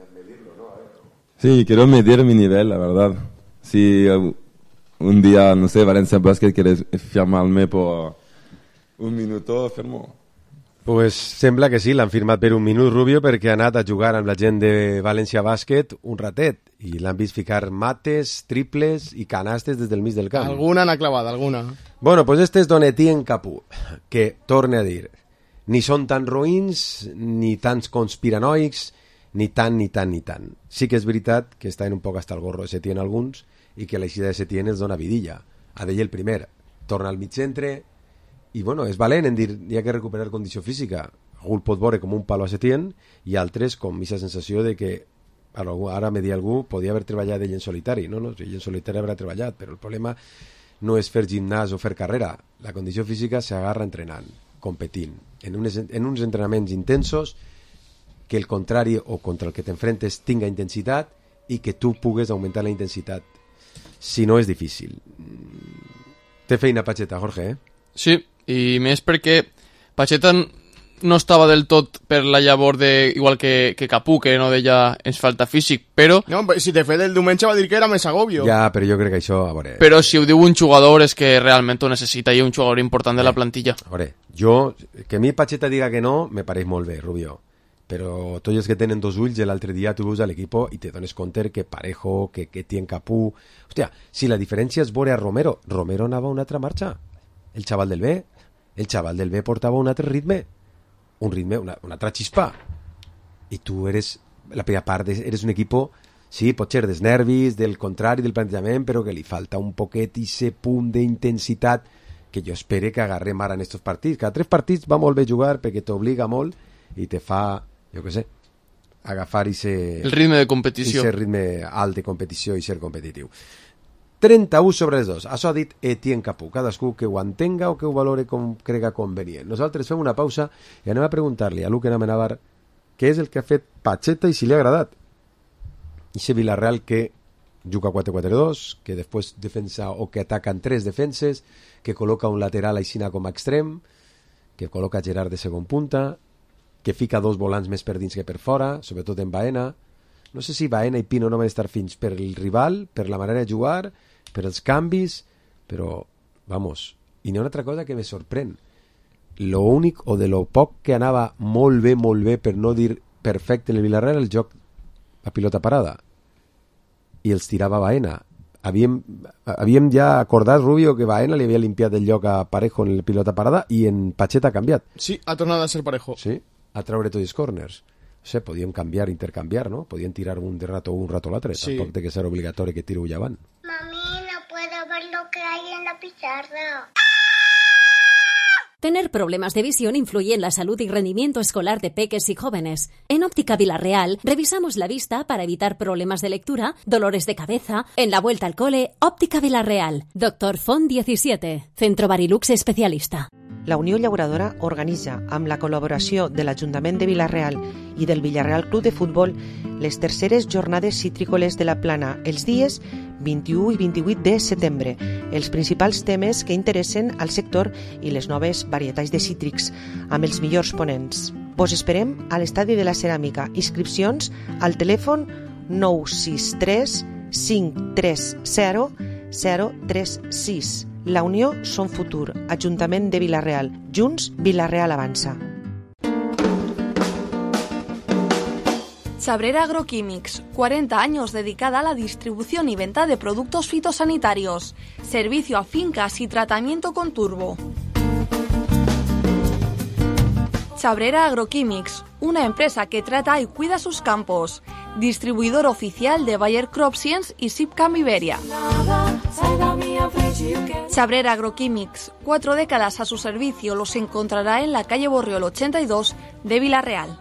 Sí, quiero medir mi nivel, la verdad. Si uh, un día, no sé, Valencia Basket quieres firmarme por un minuto, firmo. Pues sembla que sí, l'han firmat per un minut, Rubio, perquè ha anat a jugar amb la gent de València Bàsquet un ratet i l'han vist ficar mates, triples i canastes des del mig del camp. Alguna n'ha clavat, alguna. Bueno, pues este és Don Etienne Capú, que, torne a dir, ni són tan roïns, ni tants conspiranoics, ni tant, ni tant, ni tant. Sí que és veritat que estan un poc hasta el gorro de Setién alguns i que l'eixida de Setién els dona vidilla. A d'ell el primer, torna al mig centre, i bueno, és valent en dir, hi ha que recuperar condició física. Algú el pot veure com un palo a Setién i altres com aquesta sensació de que ara me dir algú podia haver treballat ell en solitari. No, no, ell en solitari haurà treballat, però el problema no és fer gimnàs o fer carrera. La condició física s'agarra entrenant, competint, en, unes, en uns entrenaments intensos que el contrari o contra el que t'enfrentes tinga intensitat i que tu pugues augmentar la intensitat. Si no, és difícil. Té feina Pacheta, Jorge, eh? Sí, i més perquè Pacheta no estava del tot per la llavor de, igual que, que Capú, que no deia ens falta físic, però... No, si de fet el diumenge va dir que era més agobio. Ja, però jo crec que això... A veure... Però si ho diu un jugador és que realment ho necessita i un jugador important de la plantilla. A veure, jo... Que a mi Pacheta diga que no, me pareix molt bé, Rubio. Però tots els que tenen dos ulls, l'altre dia tu veus a l'equip i te dones compte que Parejo, que, que Etienne Capú... Hòstia, si la diferència és veure a Romero, Romero anava a una altra marxa. El xaval del B, el xaval del B portava un altre ritme, un ritme, una, una altra xispa. I tu eres, la primera part, eres un equip, sí, pot ser dels nervis, del contrari, del plantejament, però que li falta un poquet i ese punt d'intensitat que jo espere que agarrem ara en estos partits. Cada tres partits va molt bé jugar perquè t'obliga molt i te fa, jo què sé, agafar ese... El ritme de competició. Ese ritme alt de competició i ser competitiu. trenta-u sobre els dos. Això ha dit Etienne Capú. Cadascú que ho entenga o que ho valore com crega convenient. Nosaltres fem una pausa i anem a preguntar-li a Luque Amenábar què és el que ha fet Pacheta i si li ha agradat. I ese Villarreal que juga quatre quatre dos, que després defensa o que ataca en tres defenses, que col·loca un lateral aixina com a extrem, que col·loca Gerard de segon punta, que fica dos volants més per dins que per fora, sobretot en Baena. No sé si Baena i Pino no van estar fins per el rival, per la manera de jugar, per els canvis, però, vamos, i n'hi ha una altra cosa que me sorprèn. Lo únic, o de lo poc que anava molt bé, molt bé, per no dir perfecte en el Villarreal, el joc a pilota parada. I els tirava Baena. Havíem, havíem ja acordat, Rubio, que Baena li havia limpiat el lloc a Parejo en el pilota parada i en Pacheta ha canviat. Sí, ha tornat a ser Parejo. Sí, a treure tots els corners. No sé, podíem canviar, intercanviar, ¿no? Podían tirar un de rato un rato l'altre. Sí. Tampoc té que ser obligatori que tiro llevant. Mami, no puedo ver lo que hay en la pizarra. Tener problemas de visión influye en la salud y rendimiento escolar de peques y jóvenes. En Óptica Villarreal revisamos la vista para evitar problemas de lectura, dolores de cabeza. En la vuelta al cole, Óptica Villarreal. Doctor Font diecisiete, Centro Barilux especialista. La Unió Llauradora organitza, amb la col·laboració de l'Ajuntament de Vila-real i del Villarreal Club de Futbol, les terceres jornades citrícoles de la Plana, els dies vint-i-u i vint-i-vuit de setembre. Els principals temes que interessen al sector i les noves varietats de cítrics, amb els millors ponents. Vos esperem a l'Estadi de la Ceràmica. Inscripcions al telèfon nou sis tres cinc tres zero zero tres sis. La Unió som futur. Ajuntament de Vila-real. Junts, Vila-real avança. Chabrera Agroquímics, cuarenta años dedicada a la distribución y venta de productos fitosanitarios. Servicio a fincas y tratamiento con turbo. Chabrera Agroquímics, una empresa que trata y cuida sus campos. Distribuidor oficial de Bayer Crop Science y Sipcam Iberia. Chabrera Agroquímics, cuatro décadas a su servicio, los encontrará en la calle Borriol ochenta y dos de Vila-real.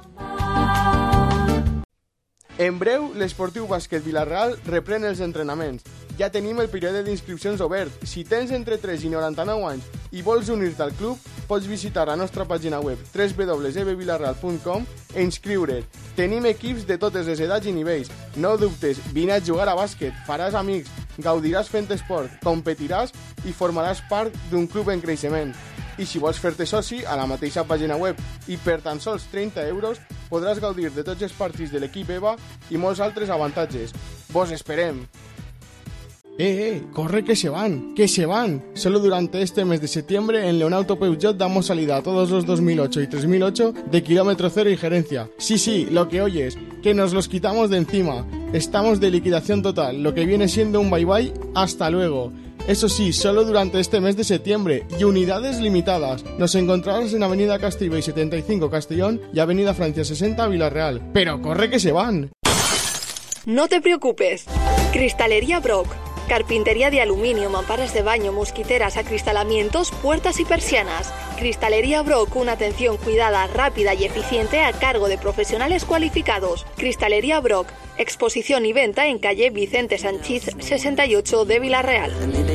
En breu, l'Esportiu Bàsquet Vila-real reprèn els entrenaments. Ja tenim el període d'inscripcions obert. Si tens entre tres i noranta-nou anys i vols unir-te al club, pots visitar la nostra pàgina web w w w punt e b villarreal punt com e inscriure't. Tenim equips de totes les edats i nivells. No dubtes, vine a jugar a bàsquet, faràs amics, gaudiràs fent esport, competiràs i formaràs part d'un club en creixement. I si vols fer-te soci, a la mateixa pàgina web i per tan sols trenta euros podràs gaudir de tots els partits de l'equip EVA i molts altres avantatges. Vos esperem! Eh, eh, corre que se van, que se van. Solo durante este mes de septiembre en Leonauto Peugeot damos salida a todos los dos mil ocho y tres mil ocho de kilómetro cero y gerencia. Sí, sí, lo que oyes, que nos los quitamos de encima. Estamos de liquidación total, lo que viene siendo un bye bye, hasta luego. Eso sí, solo durante este mes de septiembre y unidades limitadas. Nos encontrarás en Avenida Castellbell setenta y cinco Castellón y Avenida Francia sesenta Vila-real. Pero corre que se van. No te preocupes. Cristalería Brock. Carpintería de aluminio, mamparas de baño, mosquiteras, acristalamientos, puertas y persianas. Cristalería Brock, una atención cuidada, rápida y eficiente a cargo de profesionales cualificados. Cristalería Brock, exposición y venta en calle Vicente Sanchís sesenta y ocho de Vila-real.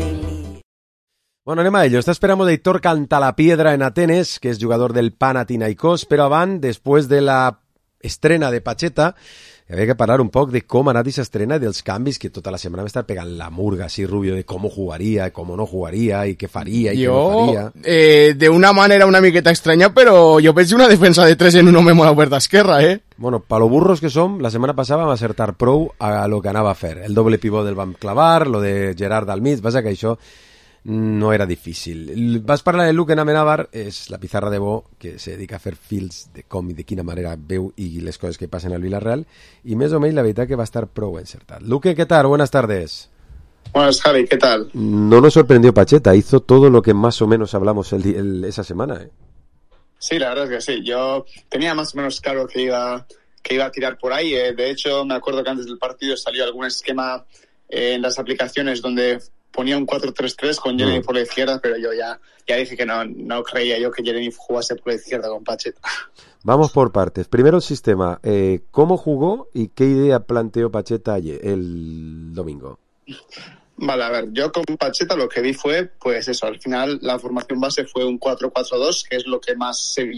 Bueno, anem a ello. Está esperando de Aitor Cantalapiedra en Atenes, que es jugador del Panathinaikos, pero van, después de la estrena de Pacheta, había que parlar un poc de com ha anat aquesta estrena i dels canvis que tota la setmana va estar pegant la murga así Rubio de com jugaria, com no jugaria i què faria i què no faria. Eh, de una manera una miqueta extraña, però jo veig una defensa de tres en un home molt obert d'esquerra, eh? Bueno, pa lo burros que som, la setmana passada vam acertar prou a lo que anava a fer. El doble pivot del vam clavar, lo de Gerard al mig, vaja que això no era difícil. Vas parlar de Luke Amenábar, és la pizarra de Bo, que se dedica a fer fils de com i de quina manera veu i les coses que passen al Villarreal, i més o menys la veritat que va estar prou encertat. Luque, ¿qué tal? Buenas tardes. Buenas, Javi, ¿qué tal? No nos sorprendió Pacheta, hizo todo lo que más o menos hablamos el, el, esa semana, ¿eh? Sí, la verdad es que sí. Yo tenía más o menos claro que iba, que iba a tirar por ahí. Eh. De hecho, me acuerdo que antes del partido salió algún esquema eh, en las aplicaciones donde ponía un cuatro tres tres con Jeremy mm. por la izquierda, pero yo ya, ya dije que no, no creía yo que Jeremy jugase por la izquierda con Pacheta. Vamos por partes. Primero el sistema. Eh, ¿Cómo jugó y qué idea planteó Pacheta ayer, el domingo? Vale, a ver, yo con Pacheta lo que vi fue, pues eso, al final la formación base fue un cuatro cuatro dos, que es lo que más se vio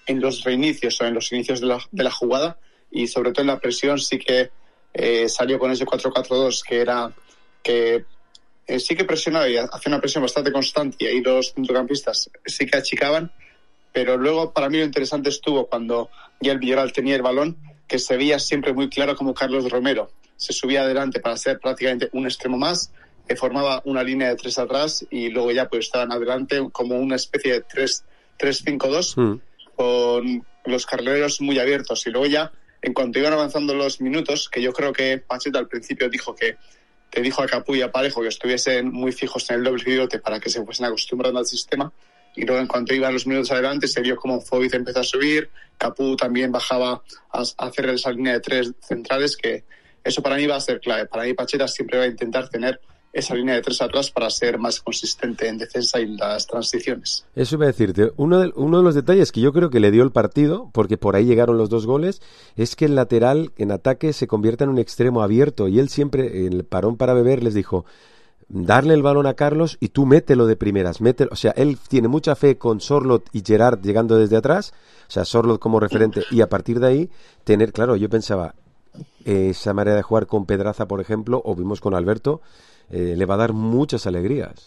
en los reinicios o en los inicios de la, de la jugada, y sobre todo en la presión sí que eh, salió con ese cuatro cuatro dos, que era que eh, sí que presionaba y hacía una presión bastante constante, y ahí los centrocampistas sí que achicaban, pero luego para mí lo interesante estuvo cuando ya el Villarreal tenía el balón, que se veía siempre muy claro como Carlos Romero se subía adelante para ser prácticamente un extremo más, que formaba una línea de tres atrás y luego ya pues estaban adelante como una especie de tres cinco dos mm. con los carrileros muy abiertos. Y luego ya, en cuanto iban avanzando los minutos, que yo creo que Pacheta al principio dijo que te dijo a Capú y a Parejo que estuviesen muy fijos en el doble pivote para que se fuesen acostumbrando al sistema, y luego en cuanto iban los minutos adelante se vio como Foyt empezó a subir, Capú también bajaba a, a hacer esa línea de tres centrales, que eso para mí va a ser clave. Para mí Pacheta siempre va a intentar tener esa línea de tres atrás para ser más consistente en defensa y en las transiciones. Eso iba a decirte. Uno de, uno de los detalles que yo creo que le dio el partido, porque por ahí llegaron los dos goles, es que el lateral en ataque se convierte en un extremo abierto, y él siempre, en el parón para beber, les dijo: darle el balón a Carlos y tú mételo de primeras, mételo. O sea, él tiene mucha fe con Sorloth y Gerard llegando desde atrás, o sea, Sorloth como referente, y a partir de ahí tener, claro, yo pensaba, eh, esa manera de jugar con Pedraza, por ejemplo, o vimos con Alberto, eh, le va a dar muchas alegrías.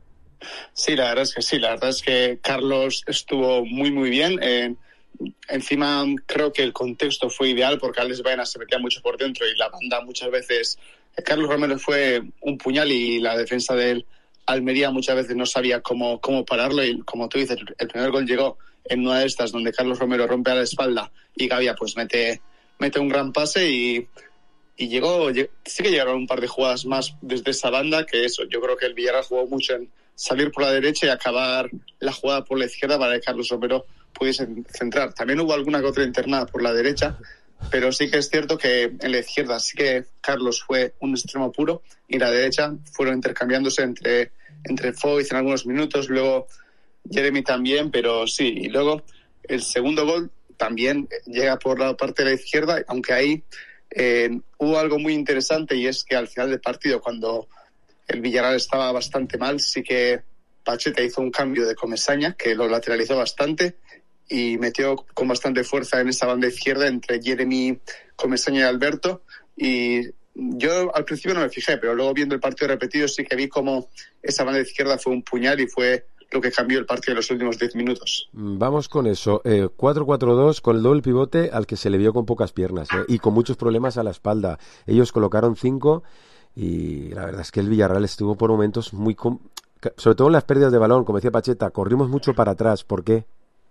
Sí, la verdad es que sí, la verdad es que Carlos estuvo muy muy bien. Eh, encima creo que el contexto fue ideal porque Alex Baena se metía mucho por dentro y la banda muchas veces... Carlos Romero fue un puñal y la defensa del Almería muchas veces no sabía cómo, cómo pararlo, y como tú dices, el primer gol llegó en una de estas donde Carlos Romero rompe a la espalda y Gavia pues mete, mete un gran pase y, y llegó, llegó, sí que llegaron un par de jugadas más desde esa banda, que eso, yo creo que el Villarreal jugó mucho en salir por la derecha y acabar la jugada por la izquierda para que Carlos Romero pudiese centrar. También hubo alguna que otra internada por la derecha, pero sí que es cierto que en la izquierda sí que Carlos fue un extremo puro y la derecha fueron intercambiándose entre, entre Foyt en algunos minutos, luego Jeremy también, pero sí, y luego el segundo gol también llega por la parte de la izquierda, aunque ahí eh, hubo algo muy interesante, y es que al final del partido, cuando el Villarreal estaba bastante mal, sí que Pacheta hizo un cambio de Comesaña que lo lateralizó bastante y metió con bastante fuerza en esa banda izquierda entre Jeremy, Comesaña y Alberto, y yo al principio no me fijé, pero luego viendo el partido repetido sí que vi como esa banda izquierda fue un puñal y fue lo que cambió el partido en los últimos diez minutos. Vamos con eso, eh, cuatro cuatro dos con el doble pivote al que se le vio con pocas piernas eh, y con muchos problemas a la espalda. Ellos colocaron cinco y la verdad es que el Villarreal estuvo por momentos muy... Com- sobre todo en las pérdidas de balón, como decía Pacheta, corrimos mucho para atrás. ¿Por qué?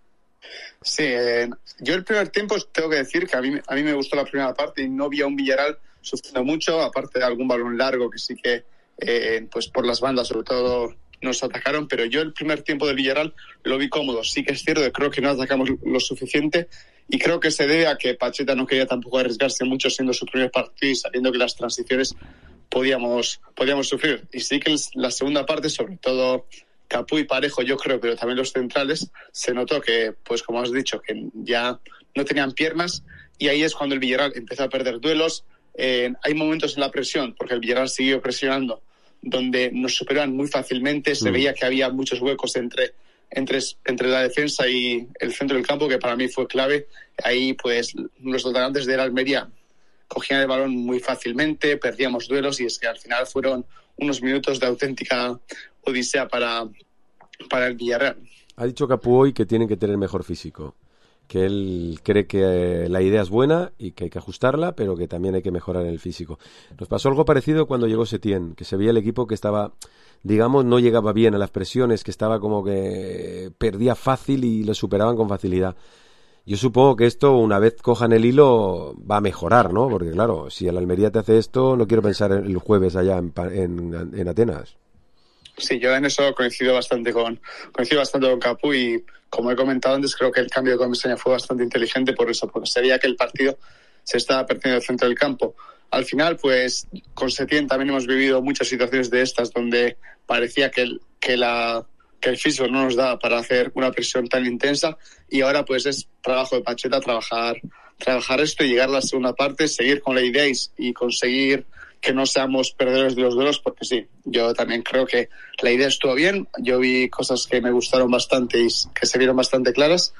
Sí, eh, yo el primer tiempo tengo que decir que a mí, a mí me gustó la primera parte y no vi a un Villarreal sufriendo mucho, aparte de algún balón largo que sí que eh, pues por las bandas sobre todo nos atacaron, pero yo el primer tiempo del Villarreal lo vi cómodo. Sí que es cierto que creo que no atacamos lo suficiente y creo que se debe a que Pacheta no quería tampoco arriesgarse mucho siendo su primer partido y sabiendo que las transiciones podíamos, podíamos sufrir. Y sí que la segunda parte, sobre todo Capú y Parejo, yo creo, pero también los centrales, se notó que, pues como has dicho, que ya no tenían piernas, y ahí es cuando el Villarreal empezó a perder duelos. Eh, hay momentos en la presión, porque el Villarreal siguió presionando, donde nos superaban muy fácilmente, se mm. veía que había muchos huecos entre, entre, entre la defensa y el centro del campo, que para mí fue clave. Ahí, pues, los atacantes de la Almería cogían el balón muy fácilmente, perdíamos duelos, y es que al final fueron unos minutos de auténtica odisea para, para el Villarreal. Ha dicho Capú hoy que tienen que tener mejor físico, que él cree que la idea es buena y que hay que ajustarla, pero que también hay que mejorar el físico. Nos pasó algo parecido cuando llegó Setién, que se veía el equipo que estaba, digamos, no llegaba bien a las presiones, que estaba como que perdía fácil y lo superaban con facilidad. Yo supongo que esto, una vez cojan el hilo, va a mejorar, ¿no? Porque claro, si el Almería te hace esto, no quiero pensar en el jueves allá en, en, en Atenas. Sí, yo en eso coincido bastante con coincido bastante con Capú, y como he comentado antes, creo que el cambio de Comesaña fue bastante inteligente por eso, porque se veía que el partido se estaba perdiendo el centro del campo. Al final, pues, con Setién también hemos vivido muchas situaciones de estas donde parecía que, el, que, la, que el físico no nos daba para hacer una presión tan intensa, y ahora pues es trabajo de Pacheta trabajar, trabajar esto y llegar a la segunda parte, seguir con la idea y, y conseguir que no seamos perdedores de los duelos, porque sí, yo también creo que la idea estuvo bien, yo vi cosas que me gustaron bastante y que se vieron bastante claras,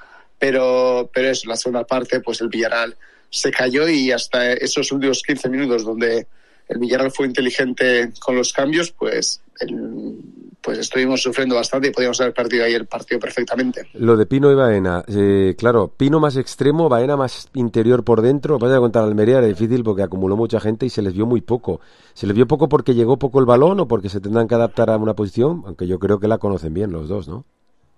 pero, pero eso, la segunda parte, pues el Villarreal se cayó y hasta esos últimos quince minutos donde el Villarreal fue inteligente con los cambios, pues, el, pues estuvimos sufriendo bastante y podíamos haber perdido ahí el partido perfectamente. Lo de Pino y Baena, eh, claro, Pino más extremo, Baena más interior por dentro. Vaya a contar Almería, era difícil porque acumuló mucha gente y se les vio muy poco. ¿Se les vio poco porque llegó poco el balón o porque se tendrán que adaptar a una posición? Aunque yo creo que la conocen bien los dos, ¿no?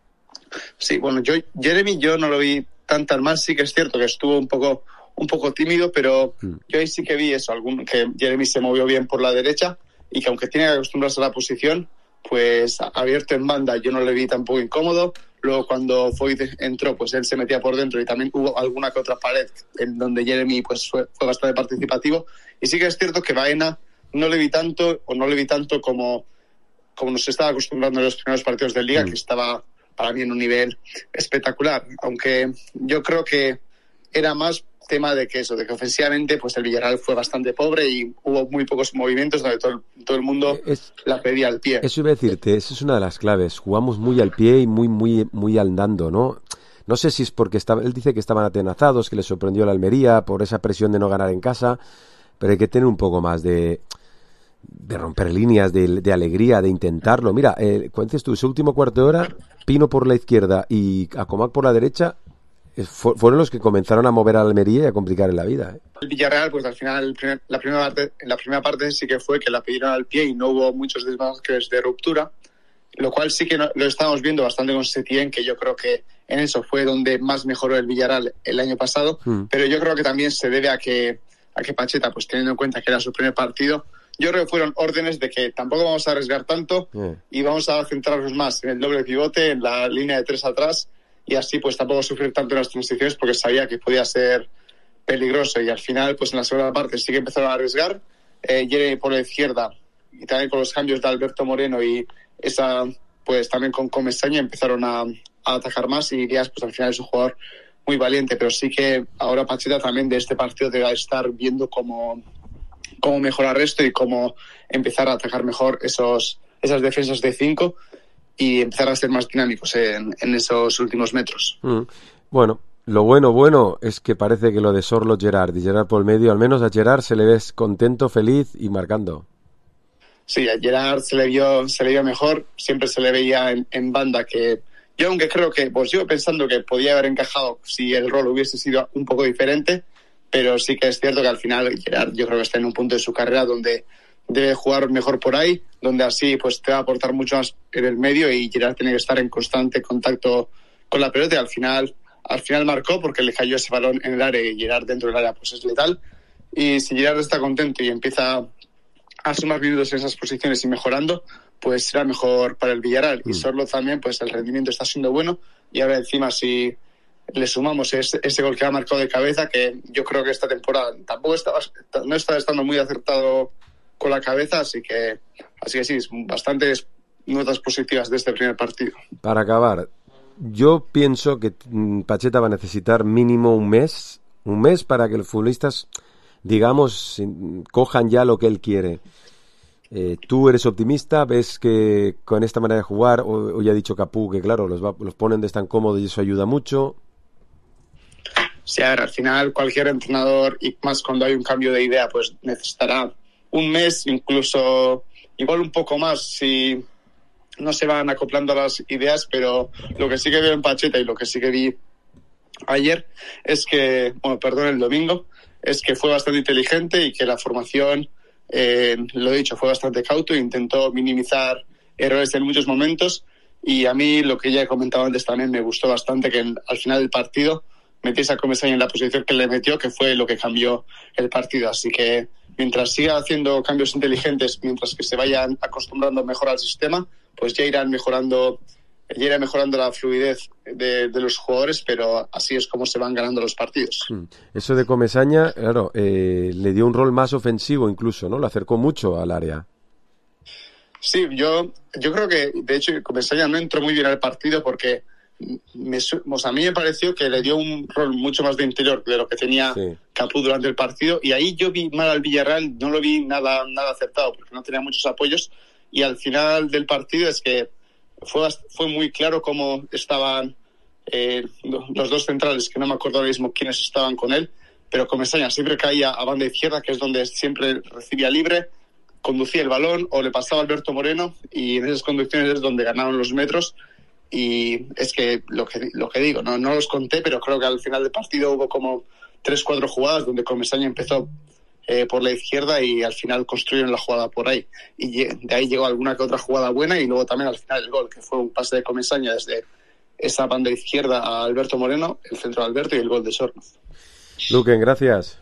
Sí, bueno, yo Jeremy yo no lo vi tan tan mal, sí que es cierto que estuvo un poco un poco tímido, pero mm. yo ahí sí que vi eso, algún, que Jeremy se movió bien por la derecha y que aunque tiene que acostumbrarse a la posición, pues abierto en banda yo no le vi tampoco incómodo. Luego cuando Foyt entró, pues él se metía por dentro y también hubo alguna que otra pared en donde Jeremy pues fue, fue bastante participativo. Y sí que es cierto que Baena no le vi tanto, o no le vi tanto como, como nos estaba acostumbrando en los primeros partidos de Liga, mm. que estaba para mí en un nivel espectacular. Aunque yo creo que era más tema de que eso, de que ofensivamente pues el Villarreal fue bastante pobre y hubo muy pocos movimientos donde todo el, todo el mundo es, la pedía al pie. Eso iba a decirte, eso es una de las claves. Jugamos muy al pie y muy muy muy andando, ¿no? No sé si es porque estaba, él dice que estaban atenazados, que les sorprendió la Almería por esa presión de no ganar en casa, pero hay que tener un poco más de de romper líneas, de, de alegría, de intentarlo. Mira, eh, cuentes tú, ese último cuarto de hora, Pino por la izquierda y Acomac por la derecha, fueron los que comenzaron a mover a Almería y a complicar en la vida, ¿eh? El Villarreal, pues al final, el primer, la primera parte, en la primera parte sí que fue que la pidieron al pie y no hubo muchos desmarques de ruptura, lo cual sí que no, lo estábamos viendo bastante con Setién, que yo creo que en eso fue donde más mejoró el Villarreal el año pasado, mm. pero yo creo que también se debe a que, a que Pacheta, pues teniendo en cuenta que era su primer partido, yo creo que fueron órdenes de que tampoco vamos a arriesgar tanto yeah. y vamos a centrarnos más en el doble pivote, en la línea de tres atrás, y así pues tampoco sufrir tanto en las transiciones porque sabía que podía ser peligroso. Y al final pues en la segunda parte sí que empezaron a arriesgar, eh, Jeremy por la izquierda y también con los cambios de Alberto Moreno y esa pues también con Comesaña empezaron a, a atacar más, y Díaz pues al final es un jugador muy valiente, pero sí que ahora Pacheta también de este partido debe estar viendo cómo, cómo mejorar esto y cómo empezar a atacar mejor esos esas defensas de cinco y empezar a ser más dinámicos en, en esos últimos metros. Mm. Bueno, lo bueno, bueno es que parece que lo de Sorlo, Gerard y Gerard por el medio, al menos a Gerard se le ves contento, feliz y marcando. Sí, a Gerard se le vio, se le vio mejor, siempre se le veía en, en banda, que yo aunque creo que, pues yo pensando que podía haber encajado si el rol hubiese sido un poco diferente, pero sí que es cierto que al final Gerard yo creo que está en un punto de su carrera donde debe jugar mejor por ahí, donde así pues te va a aportar mucho más en el medio, y Gerard tiene que estar en constante contacto con la pelota, y al final al final marcó porque le cayó ese balón en el área, y Gerard dentro del área pues es letal, y si Gerard está contento y empieza a sumar minutos en esas posiciones y mejorando, pues será mejor para el Villarreal. Mm. Y Sorlo también, pues el rendimiento está siendo bueno, y ahora encima si le sumamos ese, ese gol que ha marcado de cabeza, que yo creo que esta temporada tampoco estaba, no está estando muy acertado con la cabeza, así que así que sí, bastantes notas positivas de este primer partido. Para acabar, yo pienso que Pacheta va a necesitar mínimo un mes, un mes para que los futbolistas, digamos, cojan ya lo que él quiere. Eh, ¿Tú eres optimista? ¿Ves que con esta manera de jugar, o, o ya ha dicho Capú que claro, los, va, los ponen de tan cómodos y eso ayuda mucho? Sí, a ver, al final cualquier entrenador, y más cuando hay un cambio de idea, pues necesitará un mes, incluso igual un poco más si no se van acoplando a las ideas, pero lo que sí que veo en Pacheta y lo que sí que vi ayer es que, bueno, perdón, el domingo, es que fue bastante inteligente y que la formación, eh, lo he dicho, fue bastante cauto e intentó minimizar errores en muchos momentos, y a mí lo que ya he comentado antes también me gustó bastante que en, al final del partido metiese a Comesaña en la posición que le metió, que fue lo que cambió el partido. Así que mientras siga haciendo cambios inteligentes, mientras que se vayan acostumbrando mejor al sistema, pues ya irán mejorando, ya irá mejorando la fluidez de, de los jugadores, pero así es como se van ganando los partidos. Eso de Comesaña, claro, eh, le dio un rol más ofensivo incluso, ¿no? Lo acercó mucho al área. Sí, yo, yo creo que, de hecho, Comesaña no entró muy bien al partido porque Me, o sea, a mí me pareció que le dio un rol mucho más de interior de lo que tenía sí. Capú durante el partido, y ahí yo vi mal al Villarreal, no lo vi nada, nada acertado porque no tenía muchos apoyos, y al final del partido es que fue, fue muy claro cómo estaban eh, los dos centrales, que no me acuerdo ahora mismo quiénes estaban con él, pero Comesaña siempre caía a banda izquierda, que es donde siempre recibía libre, conducía el balón o le pasaba a Alberto Moreno, y en esas conducciones es donde ganaron los metros. Y es que lo que, lo que digo, no, no los conté, pero creo que al final del partido hubo como tres, cuatro jugadas donde Comesaña empezó eh, por la izquierda y al final construyeron la jugada por ahí. Y de ahí llegó alguna que otra jugada buena, y luego también al final el gol, que fue un pase de Comesaña desde esa banda izquierda a Alberto Moreno, el centro de Alberto, y el gol de Sornoz. Luquen, gracias.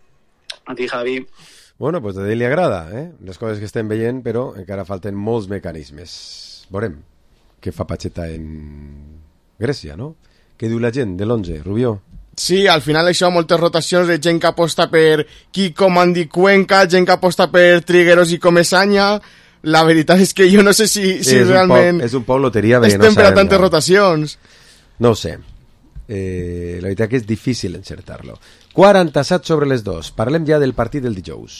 A ti, Javi. Bueno, pues de ell li agrada, eh? Les coses que estem veient, però encara falten molts mecanismes. Veurem què fa Pacheta en Grècia, no? Què diu la gent de l'onze, Rubió? Sí, al final això, moltes rotacions de gent que aposta per Kiko, Mandi, Cuenca, gent que aposta per Trigueros i Comesaña. La veritat és que jo no sé si, si sí, és realment... Un poc, és un poc loteria de estem no per a saber, tantes no. rotacions. No ho sé. Eh, la veritat que és difícil encertar-lo. quaranta-set sobre les dos. Parlem ja del partit del dijous.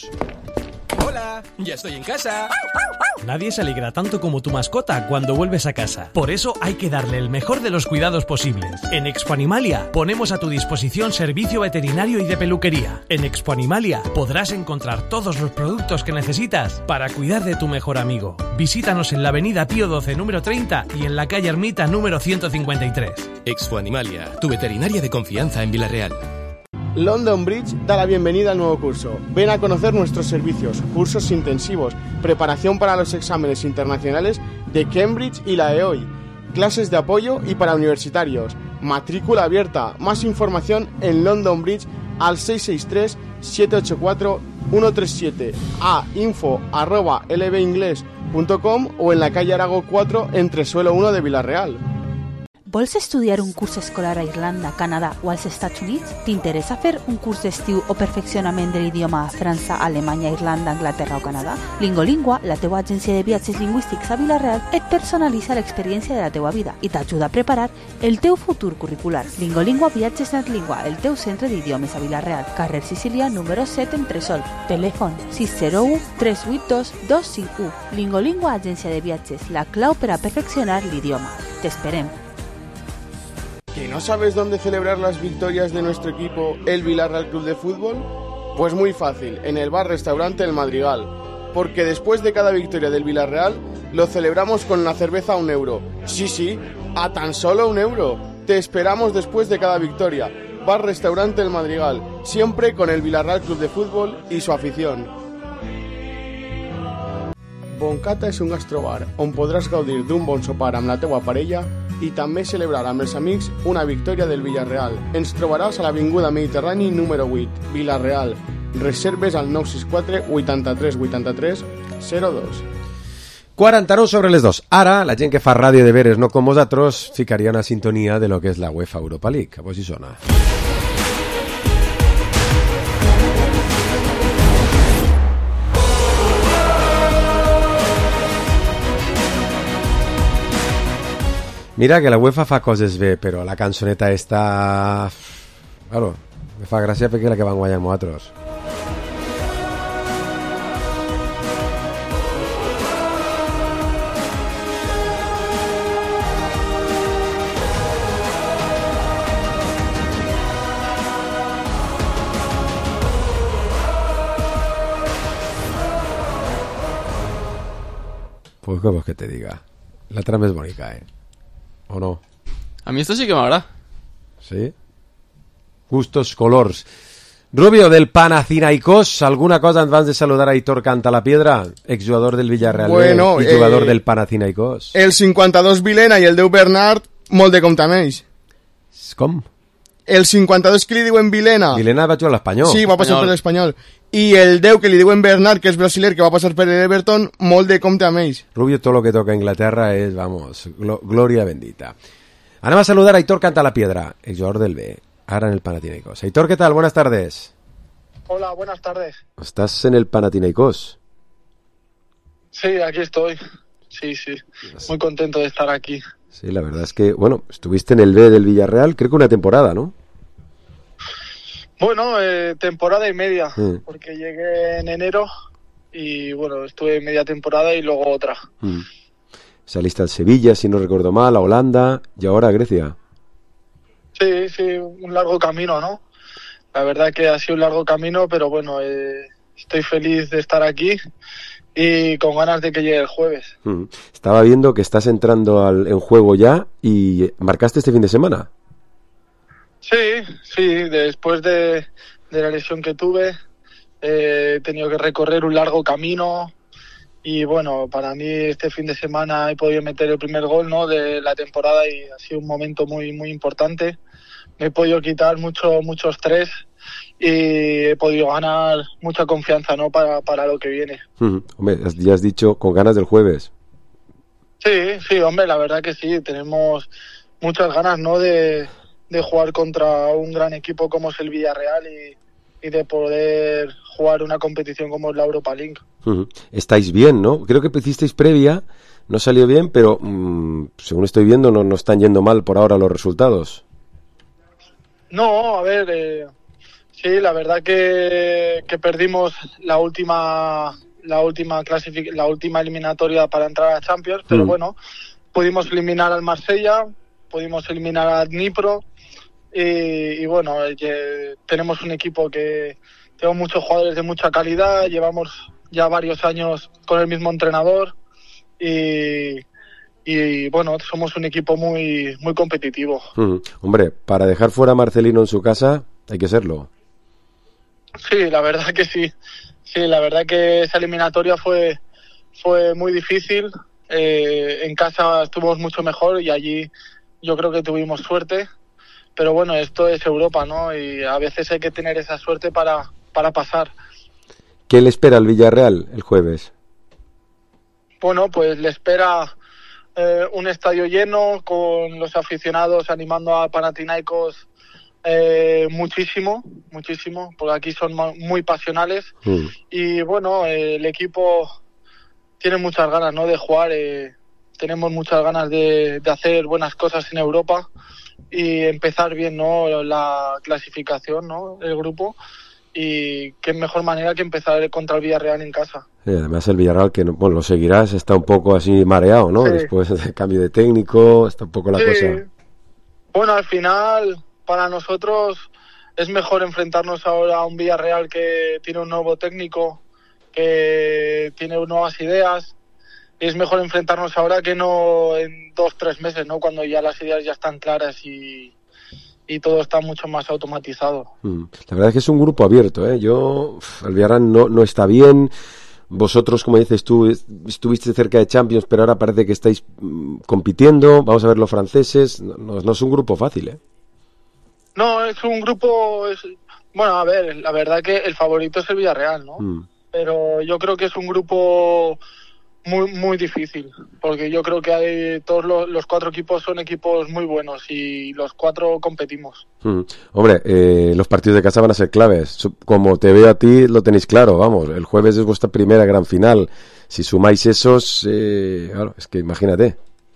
Hola, ya estoy en casa. Nadie se alegra tanto como tu mascota cuando vuelves a casa. Por eso hay que darle el mejor de los cuidados posibles. En Expo Animalia ponemos a tu disposición servicio veterinario y de peluquería. En Expo Animalia podrás encontrar todos los productos que necesitas para cuidar de tu mejor amigo. Visítanos en la avenida Pío doce número treinta y en la calle Ermita número ciento cincuenta y tres. Expo Animalia, tu veterinaria de confianza en Villarreal. London Bridge da la bienvenida al nuevo curso. Ven a conocer nuestros servicios, cursos intensivos, preparación para los exámenes internacionales de Cambridge y la E O I, clases de apoyo y para universitarios, matrícula abierta. Más información en London Bridge al seis seis tres, siete ocho cuatro, uno tres siete, a info arroba l b inglés punto com o en la calle Arago cuatro entre suelo uno de Villarreal. Vols estudiar un curs escolar a Irlanda, Canadà o als Estats Units? T'interessa fer un curs d'estiu o perfeccionament de l'idioma a França, Alemanya, Irlanda, Anglaterra o Canadà? Lingolingua, la teua agència de viatges lingüístics a Villarreal, et personalitza l'experiència de la teua vida i t'ajuda a preparar el teu futur curricular. Lingolingua Viatges Netlingua, el teu centre d'idiomes a Villarreal, carrer Sicília número set en Tresol. Telèfon sis zero u, tres vuit dos, dos cinc u. Lingolingua Agència de Viatges, la clau per a perfeccionar l'idioma. T'esperem. ¿Que no sabes dónde celebrar las victorias de nuestro equipo, el Villarreal Club de Fútbol? Pues muy fácil, en el bar-restaurante El Madrigal. Porque después de cada victoria del Villarreal, lo celebramos con una cerveza a un euro. Sí, sí, a tan solo un euro. Te esperamos después de cada victoria. Bar-restaurante El Madrigal, siempre con el Villarreal Club de Fútbol y su afición. Boncata és un gastrobar on podràs gaudir d'un bon sopar amb la teua parella i també celebrar amb els amics una victòria del Villarreal. Ens trobaràs a l'Avinguda Mediterrani número vuit, Villarreal. Reserves al nou sis quatre, vuitanta-tres vuitanta-tres, zero dos. quaranta-nou sobre les dos. Ara, la gent que fa ràdio de veres no com vosaltres ficaria una sintonia de lo que és la UEFA Europa League. A vos hi sona. Mira que la UEFA fa coses bé, però la cançoneta esta... Claro, me fa gràcia perquè és la que van guanyar nosaltres. Pues què vols que te diga? La trama és bonica, eh? ¿O no? A mí esto sí que me agrada. ¿Sí? Gustos, colors. Rubio, del Panathinaikos, ¿alguna cosa antes de saludar a Aitor Cantalapiedra, exjugador del Villarreal bueno, y jugador eh, del Panathinaikos? El cinquanta-dos Vilena i el deu Bernard, molt de compte amb ells. Com? El cinquanta-dos que li diuen Vilena... Vilena va jugar a l'Espanyol. Sí, va passar per l'Espanyol. I el deu que li diuen Bernard, que és brasiler, que va passar per l'Everton, molt de compte amb ells. Rubio, todo lo que toca a Inglaterra es, vamos, glo gloria bendita. Anem a saludar a Aitor Cantalapiedra, exjugador del B, ahora en el Panathinaikos. Aitor, ¿qué tal? Buenas tardes. Hola, buenas tardes. ¿Estás en el Panathinaikos? Sí, aquí estoy. Sí, sí. Muy contento de estar aquí. Sí, la verdad es que, bueno, estuviste en el B del Villarreal, creo que una temporada, ¿no? Bueno, eh, temporada y media, mm. porque llegué en enero y, bueno, estuve media temporada y luego otra. Mm. Saliste al Sevilla, si no recuerdo mal, a Holanda y ahora a Grecia. Sí, sí, un largo camino, ¿no? La verdad que ha sido un largo camino, pero bueno, eh, estoy feliz de estar aquí y con ganas de que llegue el jueves. Mm. Estaba viendo que estás entrando al, en juego ya y marcaste este fin de semana. Sí, sí, después de, de la lesión que tuve, eh, he tenido que recorrer un largo camino y bueno, para mí este fin de semana he podido meter el primer gol, ¿no?, de la temporada y ha sido un momento muy muy importante. Me he podido quitar mucho mucho estrés y he podido ganar mucha confianza, ¿no?, para, para lo que viene. Mm. Hombre, ya has dicho con ganas del jueves. Sí, sí, hombre, la verdad que sí, tenemos muchas ganas, ¿no?, de, de jugar contra un gran equipo como es el Villarreal y, y de poder jugar una competición como es la Europa League. Uh-huh. Estáis bien, ¿no? Creo que hicisteis previa, no salió bien, pero mmm, según estoy viendo no, no están yendo mal por ahora los resultados. No, a ver, eh, sí, la verdad que, que perdimos la última la última clasific- la última eliminatoria para entrar a Champions, pero mm. bueno, pudimos eliminar al Marsella, pudimos eliminar al Dnipro y, y bueno, eh, tenemos un equipo que tenemos muchos jugadores de mucha calidad, llevamos ya varios años con el mismo entrenador y, y bueno, somos un equipo muy muy competitivo. Mm. Hombre, para dejar fuera a Marcelino en su casa hay que serlo. Sí, la verdad que sí. Sí, la verdad que esa eliminatoria fue fue muy difícil. Eh, en casa estuvimos mucho mejor y allí yo creo que tuvimos suerte. Pero bueno, esto es Europa, ¿no? Y a veces hay que tener esa suerte para, para pasar. ¿Qué le espera al Villarreal el jueves? Bueno, pues le espera eh, un estadio lleno con los aficionados animando a Panathinaikos Eh, muchísimo, muchísimo, porque aquí son muy pasionales mm. y bueno, eh, el equipo tiene muchas ganas, ¿no?, de jugar, eh, tenemos muchas ganas de, de hacer buenas cosas en Europa y empezar bien, ¿no?, la clasificación, ¿no?, el grupo, y qué mejor manera que empezar contra el Villarreal en casa. Sí, además el Villarreal, que bueno, lo seguirás, está un poco así mareado, ¿no? Sí. Después del cambio de técnico, está un poco la sí. cosa. Bueno, al final para nosotros es mejor enfrentarnos ahora a un Villarreal que tiene un nuevo técnico, que tiene nuevas ideas. Y es mejor enfrentarnos ahora que no en dos, tres meses, ¿no?, cuando ya las ideas ya están claras y, y todo está mucho más automatizado. Mm. La verdad es que es un grupo abierto, ¿eh? Yo, el Villarreal no, no está bien. Vosotros, como dices tú, estuviste cerca de Champions, pero ahora parece que estáis mm, compitiendo. Vamos a ver los franceses. No, no es un grupo fácil, ¿eh? No, es un grupo, es, bueno, a ver, la verdad que el favorito es el Villarreal, ¿no? Mm. Pero yo creo que es un grupo muy muy difícil, porque yo creo que hay todos los, los cuatro equipos son equipos muy buenos y los cuatro competimos. Mm. Hombre, eh, los partidos de casa van a ser claves. Como te veo a ti, lo tenéis claro, vamos, el jueves es vuestra primera gran final. Si sumáis esos, eh, claro, es que imagínate.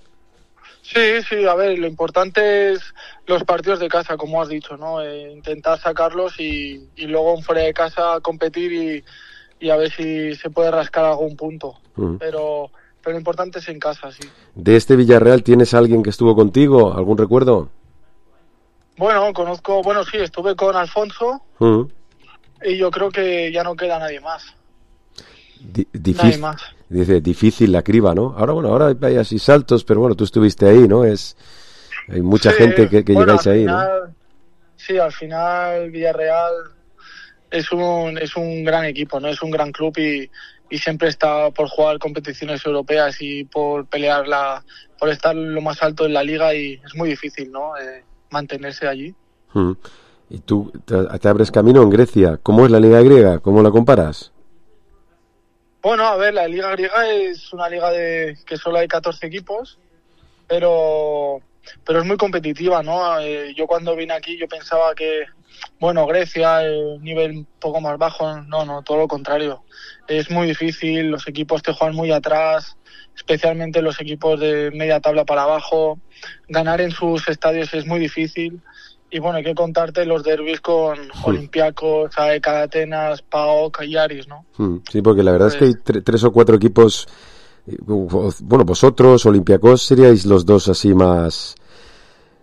Sí, sí, a ver, lo importante es los partidos de casa, como has dicho, ¿no? Eh, intentar sacarlos y, y luego en fuera de casa competir y, y a ver si se puede rascar algún punto. Uh-huh. Pero, pero lo importante es en casa, sí. ¿De este Villarreal tienes a alguien que estuvo contigo? ¿Algún recuerdo? Bueno, conozco, bueno, sí, estuve con Alfonso uh-huh. y yo creo que ya no queda nadie más. Di- difícil. Nadie más. Dice, difícil la criba, ¿no? Ahora, bueno, ahora hay así saltos, pero bueno, tú estuviste ahí, ¿no? Es Hay mucha sí, gente que, que bueno, llegáis ahí, final, ¿no? Sí, al final Villarreal es un es un gran equipo, ¿no? Es un gran club y, y siempre está por jugar competiciones europeas y por pelear la, por estar lo más alto en la liga y es muy difícil, ¿no? Eh, mantenerse allí. Hmm. Y tú te, te abres camino en Grecia. ¿Cómo es la liga griega? ¿Cómo la comparas? Bueno, a ver, la liga griega es una liga de que solo hay catorce equipos, pero pero es muy competitiva, ¿no? Eh, yo cuando vine aquí yo pensaba que, bueno, Grecia, eh, nivel un poco más bajo, no, no, todo lo contrario. Es muy difícil, los equipos te juegan muy atrás, especialmente los equipos de media tabla para abajo. Ganar en sus estadios es muy difícil. Y bueno, hay que contarte los derbis con sí. Olympiacos, A E K de Atenas, PAOK y Aris, ¿no? Sí, porque la verdad pues... es que hay tre- tres o cuatro equipos. Bueno, vosotros, Olympiacos, seríais los dos así más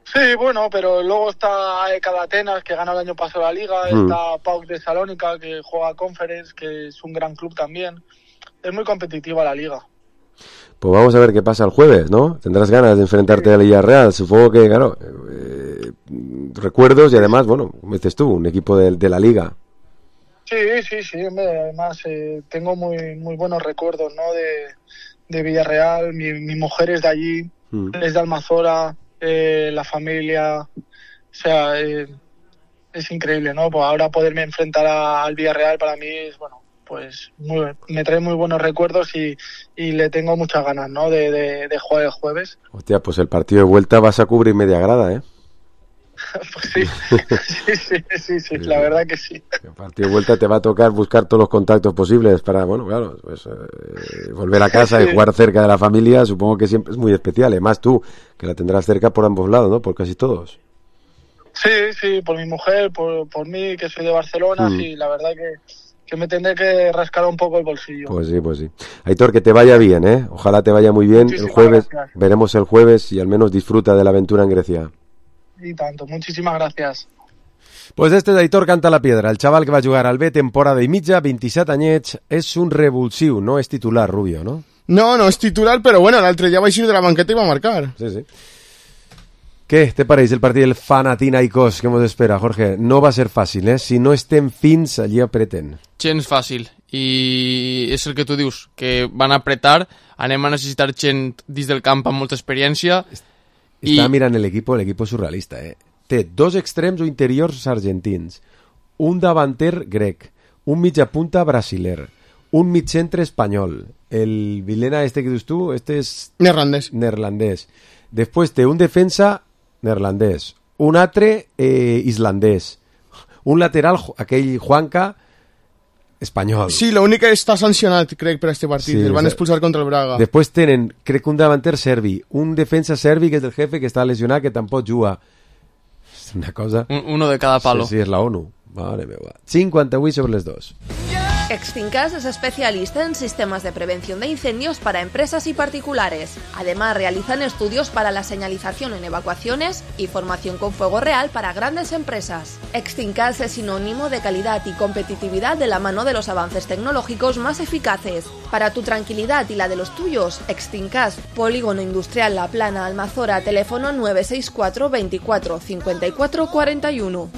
Sí, bueno, pero luego está A E K de Atenas, que ganó el año pasado la Liga, mm. está P A O K de Salónica, que juega Conference, que es un gran club también. Es muy competitiva la Liga. Pues vamos a ver qué pasa el jueves, ¿no? Tendrás ganas de enfrentarte sí. a Villarreal. Supongo que, claro, eh, recuerdos y además, bueno, como dices tú, un equipo de, de la Liga. Sí, sí, sí. Además, eh, tengo muy muy buenos recuerdos, ¿no? De, de Villarreal. Mi, mi mujer es de allí, mm. es de Almazora, eh, la familia. O sea, eh, es increíble, ¿no? Pues ahora poderme enfrentar a, al Villarreal para mí es, bueno, pues muy, me trae muy buenos recuerdos y, y le tengo muchas ganas, ¿no? De, de, de jugar el jueves. Hostia, pues el partido de vuelta vas a cubrir media grada, ¿eh? Pues sí, sí, sí, sí, sí, la verdad que sí. El partido de vuelta te va a tocar buscar todos los contactos posibles para, bueno, claro, pues eh, volver a casa sí. y jugar cerca de la familia, supongo que siempre es muy especial. Además tú, que la tendrás cerca por ambos lados, ¿no? Por casi todos. Sí, sí, por mi mujer, por, por mí, que soy de Barcelona, mm. sí, la verdad que... que me tendré que rascar un poco el bolsillo. Pues sí, pues sí. Aitor, que te vaya bien, ¿eh? Ojalá te vaya muy bien. Muchísimas el jueves, gracias. Veremos el jueves y al menos disfruta de la aventura en Grecia. Y tanto, muchísimas gracias. Pues este és Aitor Cantalapiedra, el xaval que va jugar al B temporada i mitja, vint-i-set anyets, és un revulsiu, no és titular, Rubio, ¿no? No, no és titular, però bueno, l'altre ja va eixir de la banqueta i va marcar. Sí, sí. ¿Qué te parece el partido del Panathinaikos que nos espera, Jorge? No va a ser fàcil, eh? Si no estem fins allí apreten. Gens fàcil. I és el que tu dius, que van apretar, anem a necessitar gent dins del camp amb molta experiència. Estava i... mirant l'equip, l'equip surrealista, eh? Té dos extrems o interiors argentins, un davanter grec, un mitja punta brasiler, un mitcentre espanyol, el Vilena este que dius tu, este és... Neerlandès. Neerlandès. Després té un defensa neerlandès, un altre eh, islandès, un lateral, aquell Juanca, espanyol. Sí, l'únic que està sancionat, crec, per este partit. Sí, el van expulsar contra el Braga. Després tenen, crec que un davanter serbi, un defensa serbi que és el jefe que està lesionat, que tampoc juga. És una cosa... Un, uno de cada palo. Sí, sí, és la ONU. Mare meva. cinquanta-vuit sobre les dos. Extincas es especialista en sistemas de prevención de incendios para empresas y particulares. Además, realizan estudios para la señalización en evacuaciones y formación con fuego real para grandes empresas. Extincas es sinónimo de calidad y competitividad de la mano de los avances tecnológicos más eficaces. Para tu tranquilidad y la de los tuyos, Extincas, Polígono Industrial La Plana, Almazora, teléfono nueve seis cuatro, veinticuatro, cincuenta y cuatro, cuarenta y uno.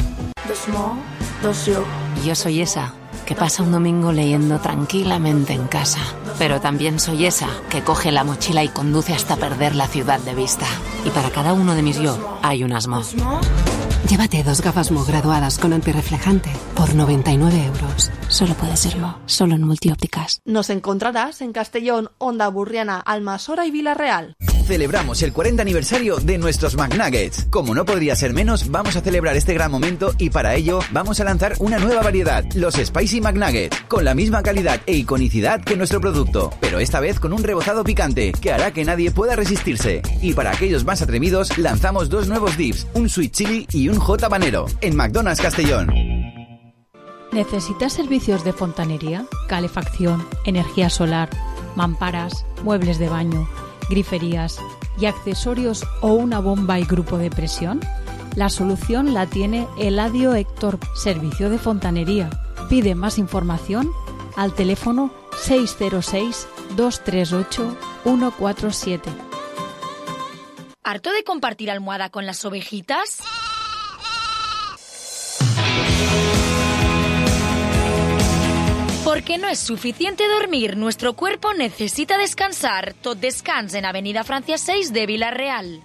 Yo soy esa que pasa un domingo leyendo tranquilamente en casa. Pero también soy esa que coge la mochila y conduce hasta perder la ciudad de vista. Y para cada uno de mis yo hay un Asmo. Llévate dos gafas Mo graduadas con antirreflejante por noventa y nueve euros. Solo puede serlo, solo en Multiópticas. Nos encontrarás en Castellón, Onda Burriana, Almasora y Villarreal. Celebramos el cuarenta aniversario de nuestros McNuggets. Como no podría ser menos, vamos a celebrar este gran momento y para ello vamos a lanzar una nueva variedad, los Spicy McNuggets, con la misma calidad e iconicidad que nuestro producto, pero esta vez con un rebozado picante que hará que nadie pueda resistirse. Y para aquellos más atrevidos, lanzamos dos nuevos dips, un sweet chili y un hot habanero, en McDonald's Castellón. ¿Necesitas servicios de fontanería, calefacción, energía solar, mamparas, muebles de baño, griferías y accesorios o una bomba y grupo de presión? La solución la tiene Eladio Héctor, servicio de fontanería. Pide más información al teléfono seis cero seis, dos tres ocho, uno cuatro siete. ¿Harto de compartir almohada con las ovejitas? Porque no es suficiente dormir, nuestro cuerpo necesita descansar. Tot Descans en Avenida Francia seis de Villarreal.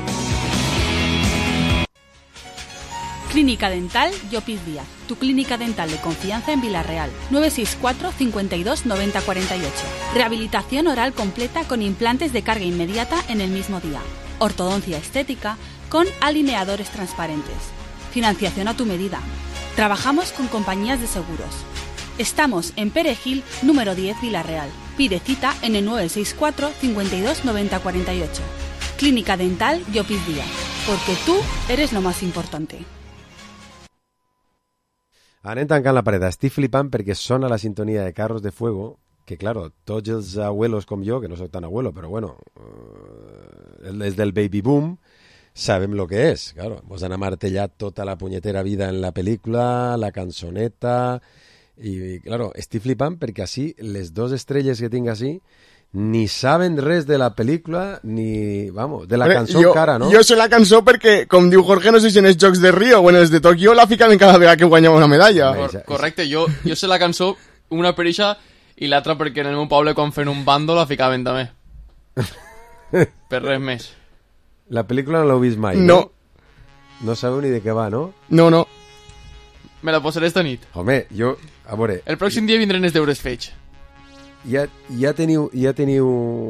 Clínica Dental Llopis Díaz, tu clínica dental de confianza en Villarreal. nueve seis cuatro, cincuenta y dos, noventa cuarenta y ocho. Rehabilitación oral completa con implantes de carga inmediata en el mismo día. Ortodoncia estética con alineadores transparentes. Financiación a tu medida. Trabajamos con compañías de seguros. Estamos en Perejil, número diez, Villarreal. Pide cita en el nueve seis cuatro, cincuenta y dos, noventa cuarenta y ocho. Clínica Dental Llopis Díaz, porque tú eres lo más importante. Anem tancant la paret. Estic flipant perquè sona la sintonia de Carros de Fuego, que claro, tots els abuelos com jo, que no soc tan abuelo, però bueno, eh, és del baby boom, sabem lo que és. Claro, vos han amartellat tota la punyetera vida en la pel·lícula, la cançoneta... I, claro, estic flipant perquè així les dues estrelles que tinc així ni saben res de la pel·lícula ni, vamos, de la Hombre, cançó jo, encara, no? Jo sé la cançó perquè, com diu Jorge, no sé si en els Jocs de Rio o en els de Tòquio la ficaven cada vegada que guanyava una medalla. Cor correcte, jo, jo sé la cançó una per ixa i l'altra perquè en el meu poble quan feien un bando la ficaven també. Per res més. La pel·lícula no l'heu vist mai, no? No, no sabeu ni de què va, no? No, no. Me la posaré esta nit. Home, jo, a veure... El pròxim dia vindré en els deures fets. Ja, ja teniu, ja teniu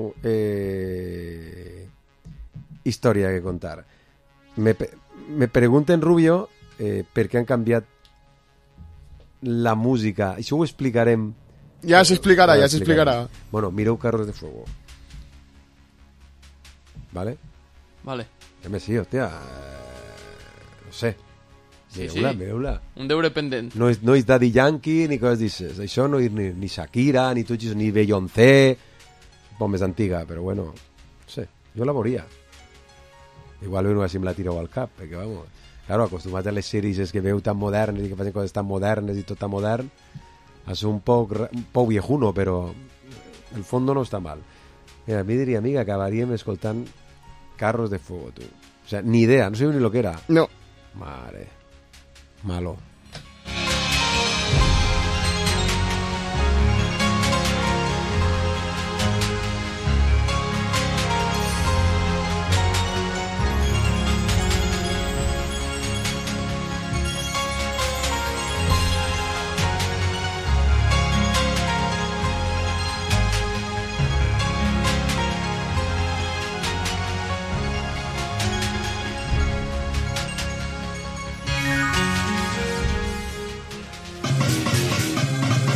eh, història que contar. Me, me pregunten, Rubio, eh, per què han canviat la música. Això ho explicarem. Ja s'explicarà, ja s'explicarà. Bueno, mireu Carros de Fuego. ¿Vale? Vale. Ja me sí, hòstia. Eh, no sé. Sí, mireu-la, sí. mireu-la. Un deure pendent. No és, no és Daddy Yankee ni coses d'això. Això no és ni, ni Shakira, ni Tuchis, ni Beyoncé. Un poc més antiga, però bueno. No sé, jo la veuria. Igual no així em la tireu al cap, perquè vamos... Claro, acostumat a les sèries que veu tan modernes i que facin coses tan modernes i tot tan modern, és un poc, un poc viejuno, però el fondo no està mal. Mira, a mi diria, amiga, acabaríem escoltant Carros de Fuego, tu. O sea, ni idea, no sé ni lo que era. No. Mare... Malo.